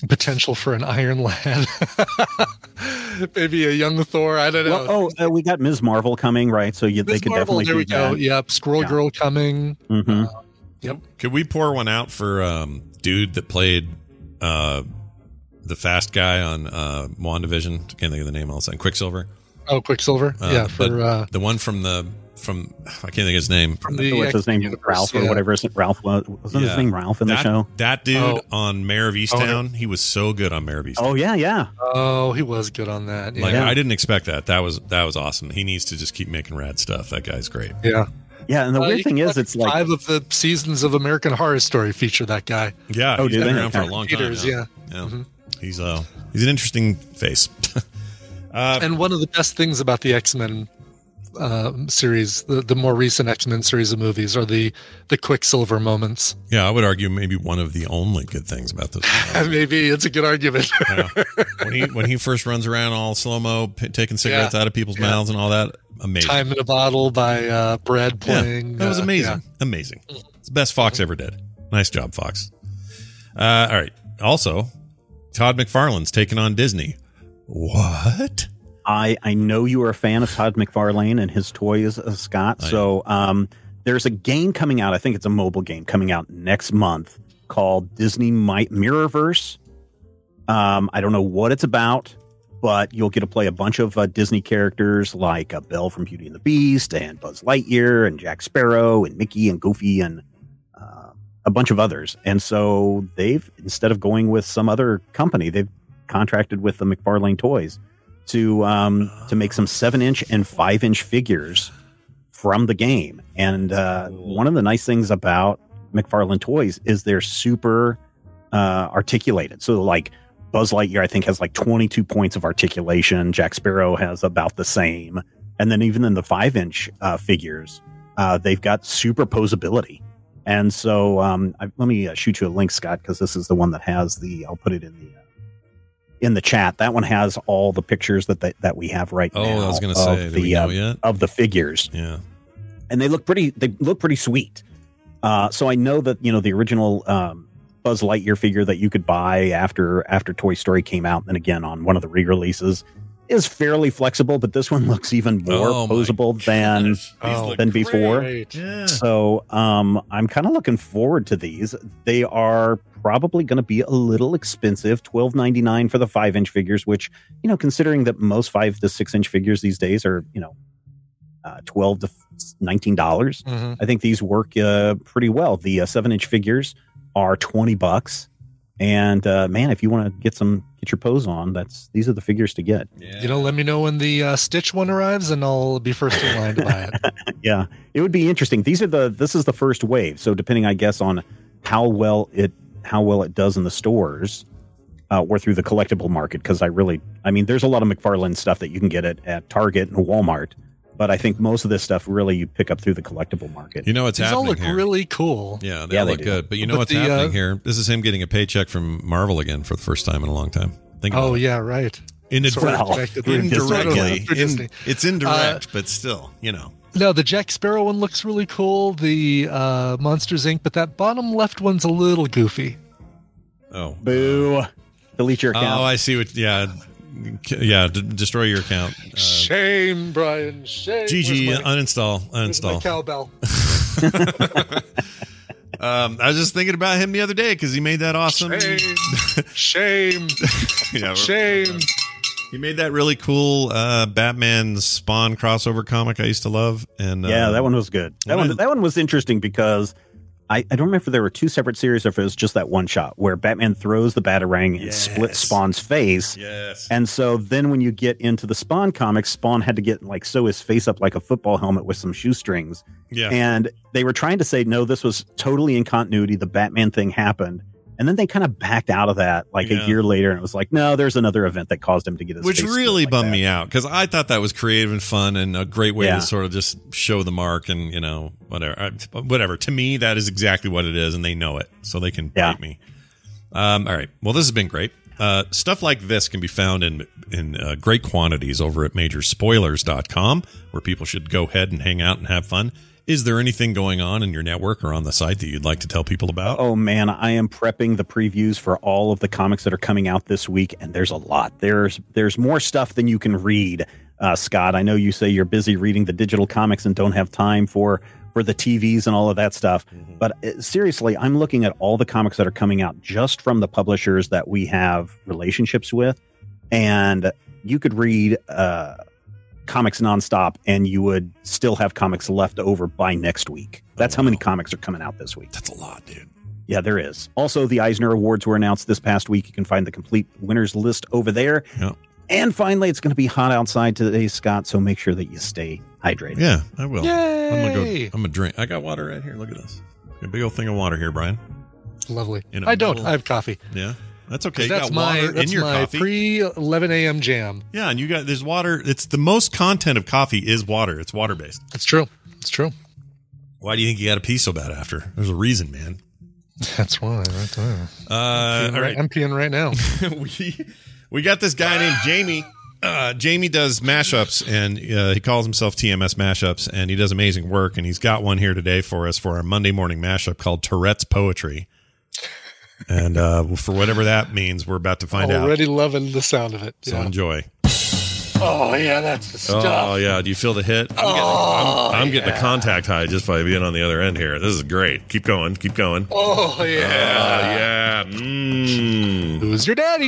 potential for an Iron Lad. Maybe a young Thor. I don't know. Well, we got Ms. Marvel coming, right? So they could Marvel, definitely there we go. that. Yep, Squirrel Girl coming. Mm-hmm. Yep. Could we pour one out for dude that played the fast guy on WandaVision? I can't think of the name all of a sudden. Quicksilver. Oh, Quicksilver. Yeah, for the one from I can't think of his name. What's his name? Ralph or whatever. Ralph wasn't his name Ralph in the show? That dude on Mayor of Easttown, he was so good on Mayor of Easttown. Oh yeah. Oh, he was good on that. Yeah. Like I didn't expect that. That was awesome. He needs to just keep making rad stuff. That guy's great. Yeah. Yeah, and the weird thing is, it's like 5 of the seasons of American Horror Story feature that guy. Yeah, he's been around for a long time. Peters, yeah. Mm-hmm. He's an interesting face. And one of the best things about the X-Men series, the more recent X-Men series of movies, are the Quicksilver moments. Yeah, I would argue maybe one of the only good things about this. Maybe it's a good argument. When he first runs around all slow-mo, taking cigarettes out of people's mouths and all that, amazing. Time in a Bottle by Brad playing. Yeah, that was amazing. Amazing. It's the best Fox ever did. Nice job, Fox. All right. Also, Todd McFarlane's taking on Disney. What? I know you are a fan of Todd McFarlane and his toys, Scott. So there's a game coming out. I think it's a mobile game coming out next month called Disney Mirrorverse. I don't know what it's about, but you'll get to play a bunch of Disney characters like Belle from Beauty and the Beast and Buzz Lightyear and Jack Sparrow and Mickey and Goofy and a bunch of others. And so they've, instead of going with some other company, they've contracted with the McFarlane Toys to make some 7-inch and 5-inch figures from the game. And one of the nice things about McFarlane Toys is they're super articulated. So like Buzz Lightyear, I think, has like 22 points of articulation. Jack Sparrow has about the same. And then even in the 5-inch figures, they've got superposability. And so let me shoot you a link, Scott, because this is the one that has I'll put it in the chat. That one has all the pictures that we have right now. Oh, I was going to say, do we know yet? Of the figures. Yeah. And they look pretty sweet. So I know that, the original Buzz Lightyear figure that you could buy after Toy Story came out, and again on one of the re-releases, is fairly flexible, but this one looks even more posable than before. Yeah. So I'm kind of looking forward to these. They are probably going to be a little expensive, $12.99 for the 5-inch figures, which, considering that most 5 to 6-inch figures these days are, $12 to $19. Mm-hmm. I think these work pretty well. The 7-inch figures are $20. And man, if you want to get your pose on, these are the figures to get. Yeah. Let me know when the Stitch one arrives, and I'll be first in line to buy it. Yeah, it would be interesting. This is the first wave, so depending, I guess, on how well it does in the stores or through the collectible market, because there's a lot of McFarlane stuff that you can get at Target and Walmart. But I think most of this stuff really you pick up through the collectible market. What's These happening all look here? really cool. Yeah, they look good. But what's happening here? This is him getting a paycheck from Marvel again for the first time in a long time. Think about it. Yeah, right. Indirectly. Indirectly. It's indirect, but still, No, the Jack Sparrow one looks really cool. The Monsters, Inc., but that bottom left one's a little goofy. Oh. Boo. Delete your account. Oh, I see what... Yeah, destroy your account. Shame, Brian. Shame. GG, uninstall. My cowbell. I was just thinking about him the other day because he made that awesome. Shame. Shame. He made that really cool Batman Spawn crossover comic I used to love, and that one was good. That one was interesting because I don't remember if there were 2 separate series or if it was just that one shot where Batman throws the Batarang and splits Spawn's face. Yes. And so then when you get into the Spawn comics, Spawn had to get sew his face up like a football helmet with some shoestrings. Yeah. And they were trying to say, no, this was totally in continuity. The Batman thing happened. And then they kind of backed out of that a year later, and it was like, no, there's another event that caused him to get his Which face really like bummed that. me out, because I thought that was creative and fun and a great way to sort of just show the mark and, whatever. To me, that is exactly what it is, and they know it, so they can bite me. All right. Well, this has been great. Stuff like this can be found in great quantities over at majorspoilers.com, where people should go ahead and hang out and have fun. Is there anything going on in your network or on the site that you'd like to tell people about? Oh, man, I am prepping the previews for all of the comics that are coming out this week, and there's a lot. There's more stuff than you can read, Scott. I know you say you're busy reading the digital comics and don't have time for the TVs and all of that stuff. Mm-hmm. But seriously, I'm looking at all the comics that are coming out just from the publishers that we have relationships with, and you could read comics nonstop and you would still have comics left over by next week. That's how many comics are coming out this week. That's a lot, dude. Yeah, there is. Also, the Eisner Awards were announced this past week. You can find the complete winners list over there. Yep. And finally, it's going to be hot outside today, Scott, so make sure that you stay hydrated. Yeah, I will. Yay! I'm going to drink. I got water right here. Look at this. A big old thing of water here, Brian. Lovely. I don't. I have coffee. Yeah. That's okay. You that's got water in your coffee. Pre-11 a.m. jam. Yeah, and there's water. It's the most content of coffee is water. It's water-based. It's true. It's true. Why do you think you got to pee so bad after? There's a reason, man. That's why. Right there. All right. I'm peeing right now. we got this guy named Jamie. Jamie does mashups, and he calls himself TMS Mashups, and he does amazing work, and he's got one here today for us for our Monday morning mashup called Tourette's Poetry. And for whatever that means, we're about to find out. Already loving the sound of it. So enjoy. Oh, yeah, that's the stuff. Oh, yeah. Do you feel the hit? I'm getting a contact high just by being on the other end here. This is great. Keep going. Keep going. Oh, yeah. Yeah. Mm. Who's your daddy?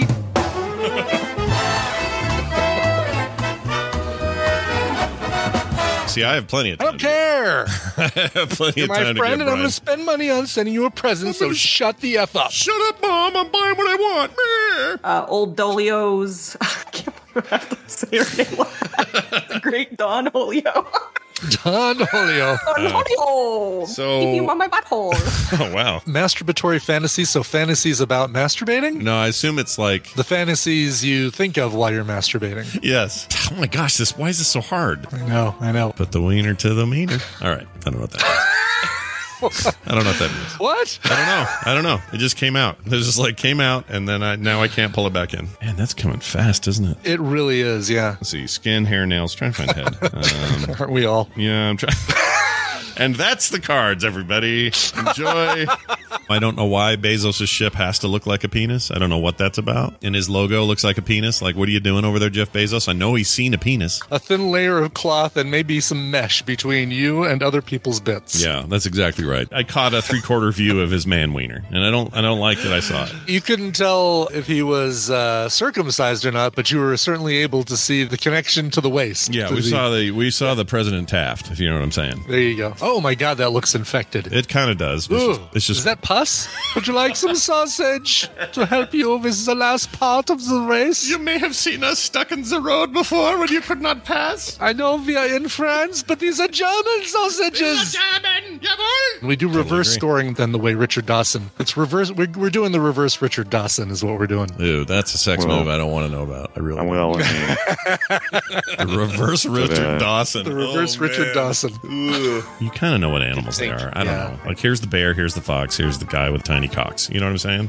See, I have plenty of time. I don't care. I have plenty You're of time my friend, and I'm going to spend money on sending you a present, so shut the F up. Shut up, Mom. I'm buying what I want. Old Dolio's. I can't believe I have to say her name. The great Don Holio. Don Holio. Don Holio. So, keep you on my butthole. Oh, wow. Masturbatory fantasies. So fantasies about masturbating? No, I assume it's like the fantasies you think of while you're masturbating. Yes. Oh my gosh, why is this so hard? I know. Put the wiener to the meter. All right. I don't know what that is. I don't know what that means. What? I don't know. It just came out. It just came out, and then now I can't pull it back in. Man, that's coming fast, isn't it? It really is, yeah. Let's see. Skin, hair, nails. Trying to find head. Aren't we all? Yeah, I'm trying. And that's the cards, everybody. Enjoy. I don't know why Bezos' ship has to look like a penis. I don't know what that's about. And his logo looks like a penis. Like, what are you doing over there, Jeff Bezos? I know he's seen a penis. A thin layer of cloth and maybe some mesh between you and other people's bits. Yeah, that's exactly right. I caught a 3/4 view of his man wiener, and I don't like that I saw it. You couldn't tell if he was circumcised or not, but you were certainly able to see the connection to the waist. Yeah, we saw the President Taft, if you know what I'm saying. There you go. Oh my God, that looks infected. It kind of does. It's just. Is that pus? Would you like some sausage to help you with the last part of the race? You may have seen us stuck in the road before when you could not pass. I know we are in France, but these are German sausages. These are German, jawohl. We do reverse scoring than the way Richard Dawson. It's reverse. We're doing the reverse Richard Dawson is what we're doing. Ew, that's a sex move I don't want to know about. I really don't. The reverse Richard Dawson. The reverse Richard Dawson. You kind of know what animals they are. I don't know. Like, here's the bear, here's the fox, here's the guy with tiny cocks. You know what I'm saying?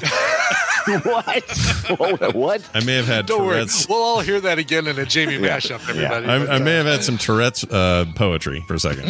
What? I may have had Tourette's. We'll all hear that again in a Jamie mashup, everybody. I may have had some Tourette's poetry for a second.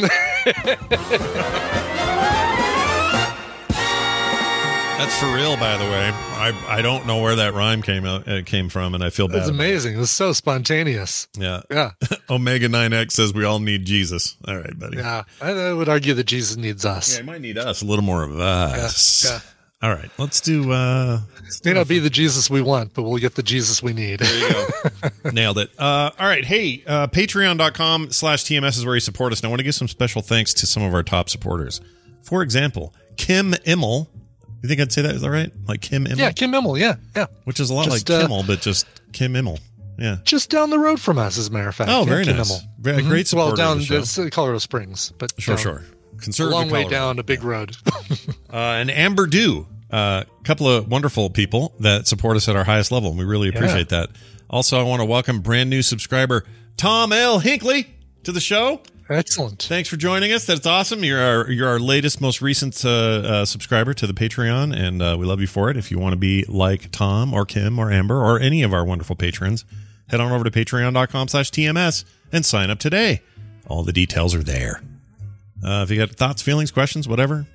That's for real, by the way. I don't know where that rhyme came from, and I feel bad. It's amazing. It's so spontaneous. Yeah. Omega 9X says we all need Jesus. All right, buddy. Yeah, I would argue that Jesus needs us. Yeah, he might need us. A little more of us. Yeah. All right, let's do... may not be the Jesus we want, but we'll get the Jesus we need. There you go. Nailed it. All right, hey, patreon.com/TMS is where you support us. And I want to give some special thanks to some of our top supporters. For example, Kim Immel. You think I'd say that? Is that right? Like Kim Immel? Yeah, Kim Immel, yeah. Which is a lot like Kimmel, but just Kim Immel. Yeah. Just down the road from us, as a matter of fact. Oh, very Kim nice. Immel. Great supporter. Well, down of the show. Colorado Springs. But Sure. Conservative a long way Colorado. down a big road. And Amber Dew. A couple of wonderful people that support us at our highest level, and we really appreciate that. Also, I want to welcome brand new subscriber Tom L. Hinckley to the show. Excellent. Thanks for joining us. That's awesome. You're our latest, most recent subscriber to the Patreon, and we love you for it. If you want to be like Tom or Kim or Amber or any of our wonderful patrons, head on over to patreon.com/TMS and sign up today. All the details are there. If you got thoughts, feelings, questions, whatever,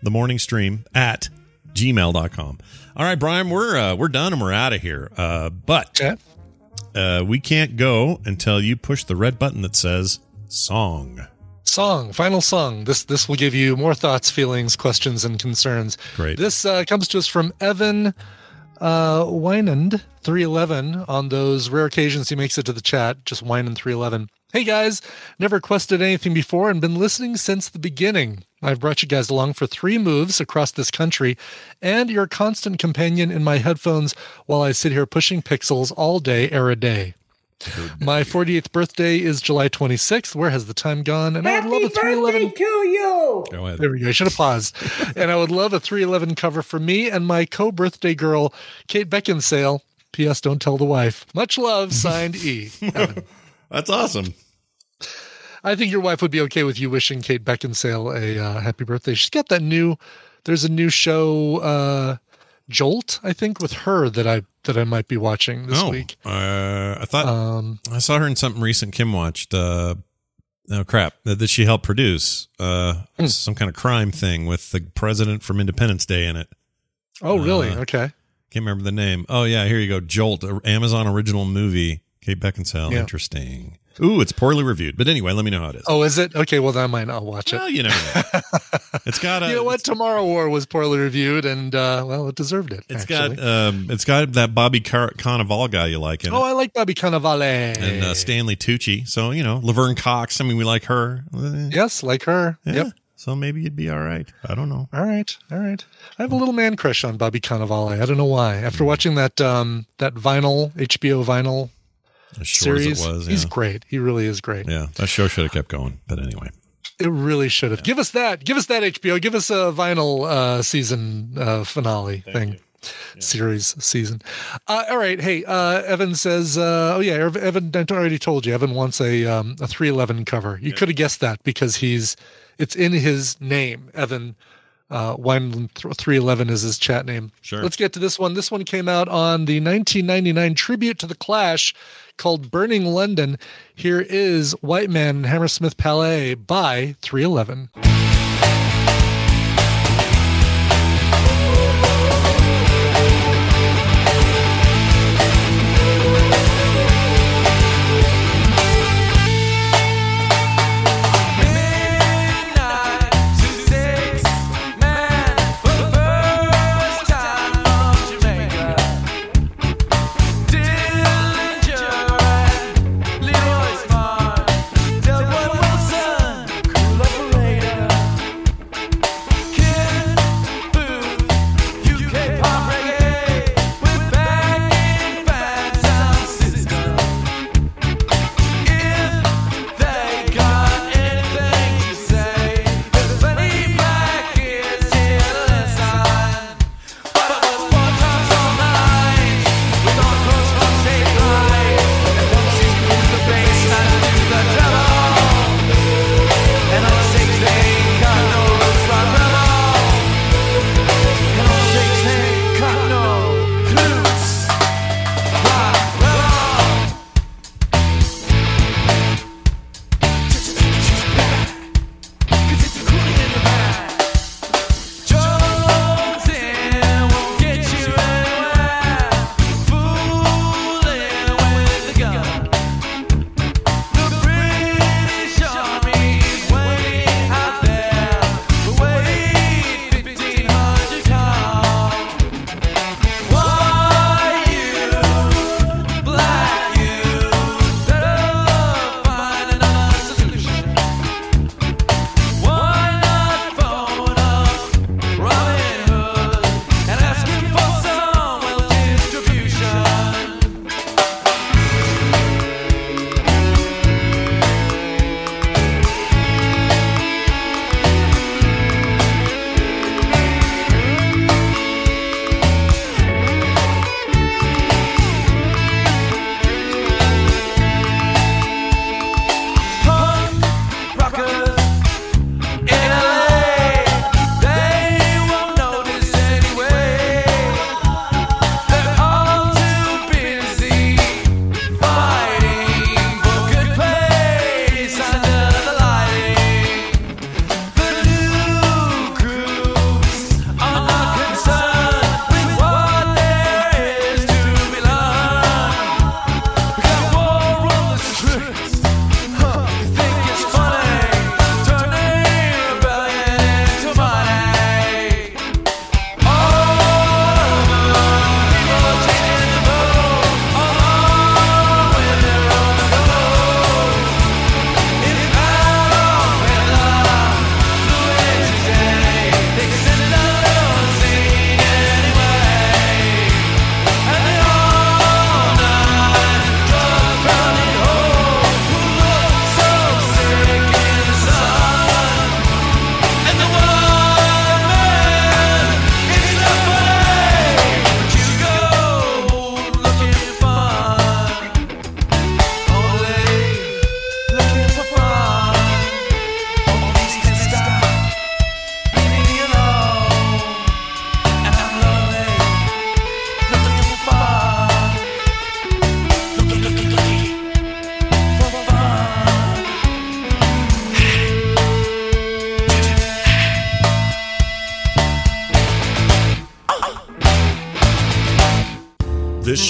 themorningstream@gmail.com. All right, Brian, we're done and we're out of here. But we can't go until you push the red button that says song. Final song. This will give you more thoughts, feelings, questions, and concerns. Great. This comes to us from Evan Wynand 311. On those rare occasions he makes it to the chat, just Wynand 311. Hey guys, never requested anything before and been listening since the beginning. I've brought you guys along for 3 moves across this country and your constant companion in my headphones while I sit here pushing pixels all day, every day. My 48th birthday is July 26th. Where has the time gone? And I would love a 311 to you. Go ahead. There we go. I should have paused. And I would love a 311 cover for me and my co-birthday girl, Kate Beckinsale. P.S. Don't tell the wife. Much love. Signed, E. Evan. That's awesome. I think your wife would be okay with you wishing Kate Beckinsale a happy birthday. She's got that there's a new show, Jolt, I think, with her that I might be watching this week. I thought I saw her in something recent Kim watched. That she helped produce some kind of crime thing with the president from Independence Day in it. Oh, really? Okay. Can't remember the name. Oh, yeah, here you go. Jolt, Amazon original movie. Kate Beckinsale. Yeah. Interesting. Ooh, it's poorly reviewed. But anyway, let me know how it is. Oh, is it? Okay, well, then I'll watch it. Well, you never know. It's got you know what? Tomorrow War was poorly reviewed, and, it deserved it. It's got that Bobby Cannavale guy you like in it. Oh, I like Bobby Cannavale. And Stanley Tucci. So, Laverne Cox. I mean, we like her. Yes, like her. Yeah. Yep. So maybe you'd be all right. I don't know. All right. I have a little man crush on Bobby Cannavale. I don't know why. After watching that HBO vinyl series, he's great. He really is great. Yeah, that show should have kept going. But anyway, it really should have. Yeah. Give us that HBO. Give us a vinyl season finale thing. Series season. All right. Hey, Evan says, Evan, I already told you, Evan wants a 311 cover. You could have guessed that because it's in his name. Evan Wineland 311 is his chat name. Sure. Let's get to this one. This one came out on the 1999 tribute to The Clash called Burning London. Here is White Man in Hammersmith Palais by 311. Later.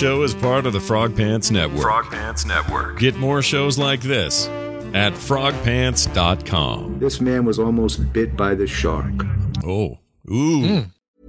show is part of the Frog Pants Network. Frog Pants Network. Get more shows like this at frogpants.com. This man was almost bit by the shark. Oh. Ooh.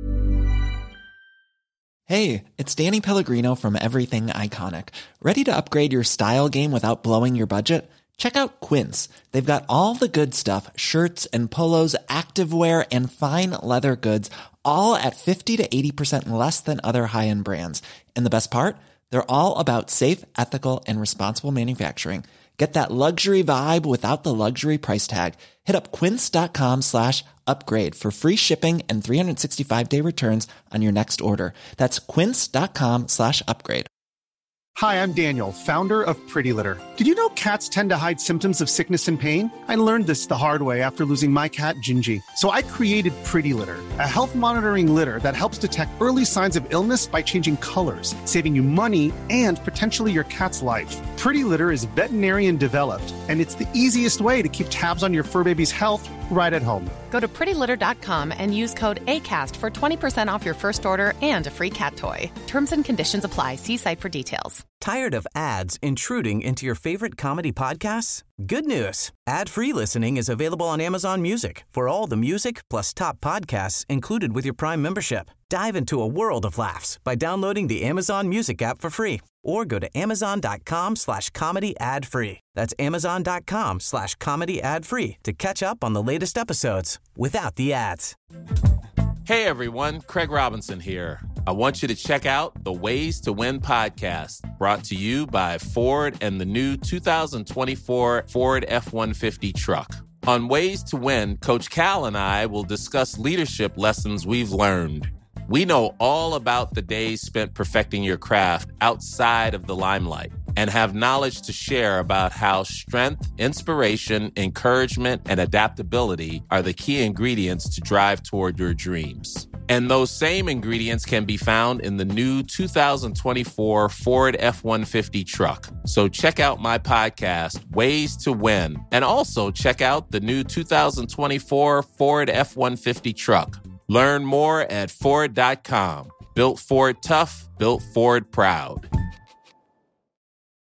Hey, it's Danny Pellegrino from Everything Iconic. Ready to upgrade your style game without blowing your budget? Check out Quince. They've got all the good stuff, shirts and polos, activewear, and fine leather goods, all at 50 to 80% less than other high-end brands. And the best part? They're all about safe, ethical, and responsible manufacturing. Get that luxury vibe without the luxury price tag. Hit up quince.com/upgrade for free shipping and 365-day returns on your next order. That's quince.com/upgrade. Hi, I'm Daniel, founder of Pretty Litter. Did you know cats tend to hide symptoms of sickness and pain? I learned this the hard way after losing my cat, Gingy. So I created Pretty Litter, a health monitoring litter that helps detect early signs of illness by changing colors, saving you money and potentially your cat's life. Pretty Litter is veterinarian developed, and it's the easiest way to keep tabs on your fur baby's health right at home. Go to prettylitter.com and use code ACAST for 20% off your first order and a free cat toy. Terms and conditions apply. See site for details. Tired of ads intruding into your favorite comedy podcasts? Good news. Ad-free listening is available on Amazon Music for all the music plus top podcasts included with your Prime membership. Dive into a world of laughs by downloading the Amazon Music app for free or go to amazon.com/comedy ad-free. That's amazon.com/comedy ad-free to catch up on the latest episodes without the ads. Hey everyone, Craig Robinson here. I want you to check out the Ways to Win podcast, brought to you by Ford and the new 2024 Ford F-150 truck. On Ways to Win, Coach Cal and I will discuss leadership lessons we've learned. We know all about the days spent perfecting your craft outside of the limelight and have knowledge to share about how strength, inspiration, encouragement, and adaptability are the key ingredients to drive toward your dreams. And those same ingredients can be found in the new 2024 Ford F-150 truck. So check out my podcast, Ways to Win, and also check out the new 2024 Ford F-150 truck. Learn more at Ford.com. Built Ford tough, built Ford proud.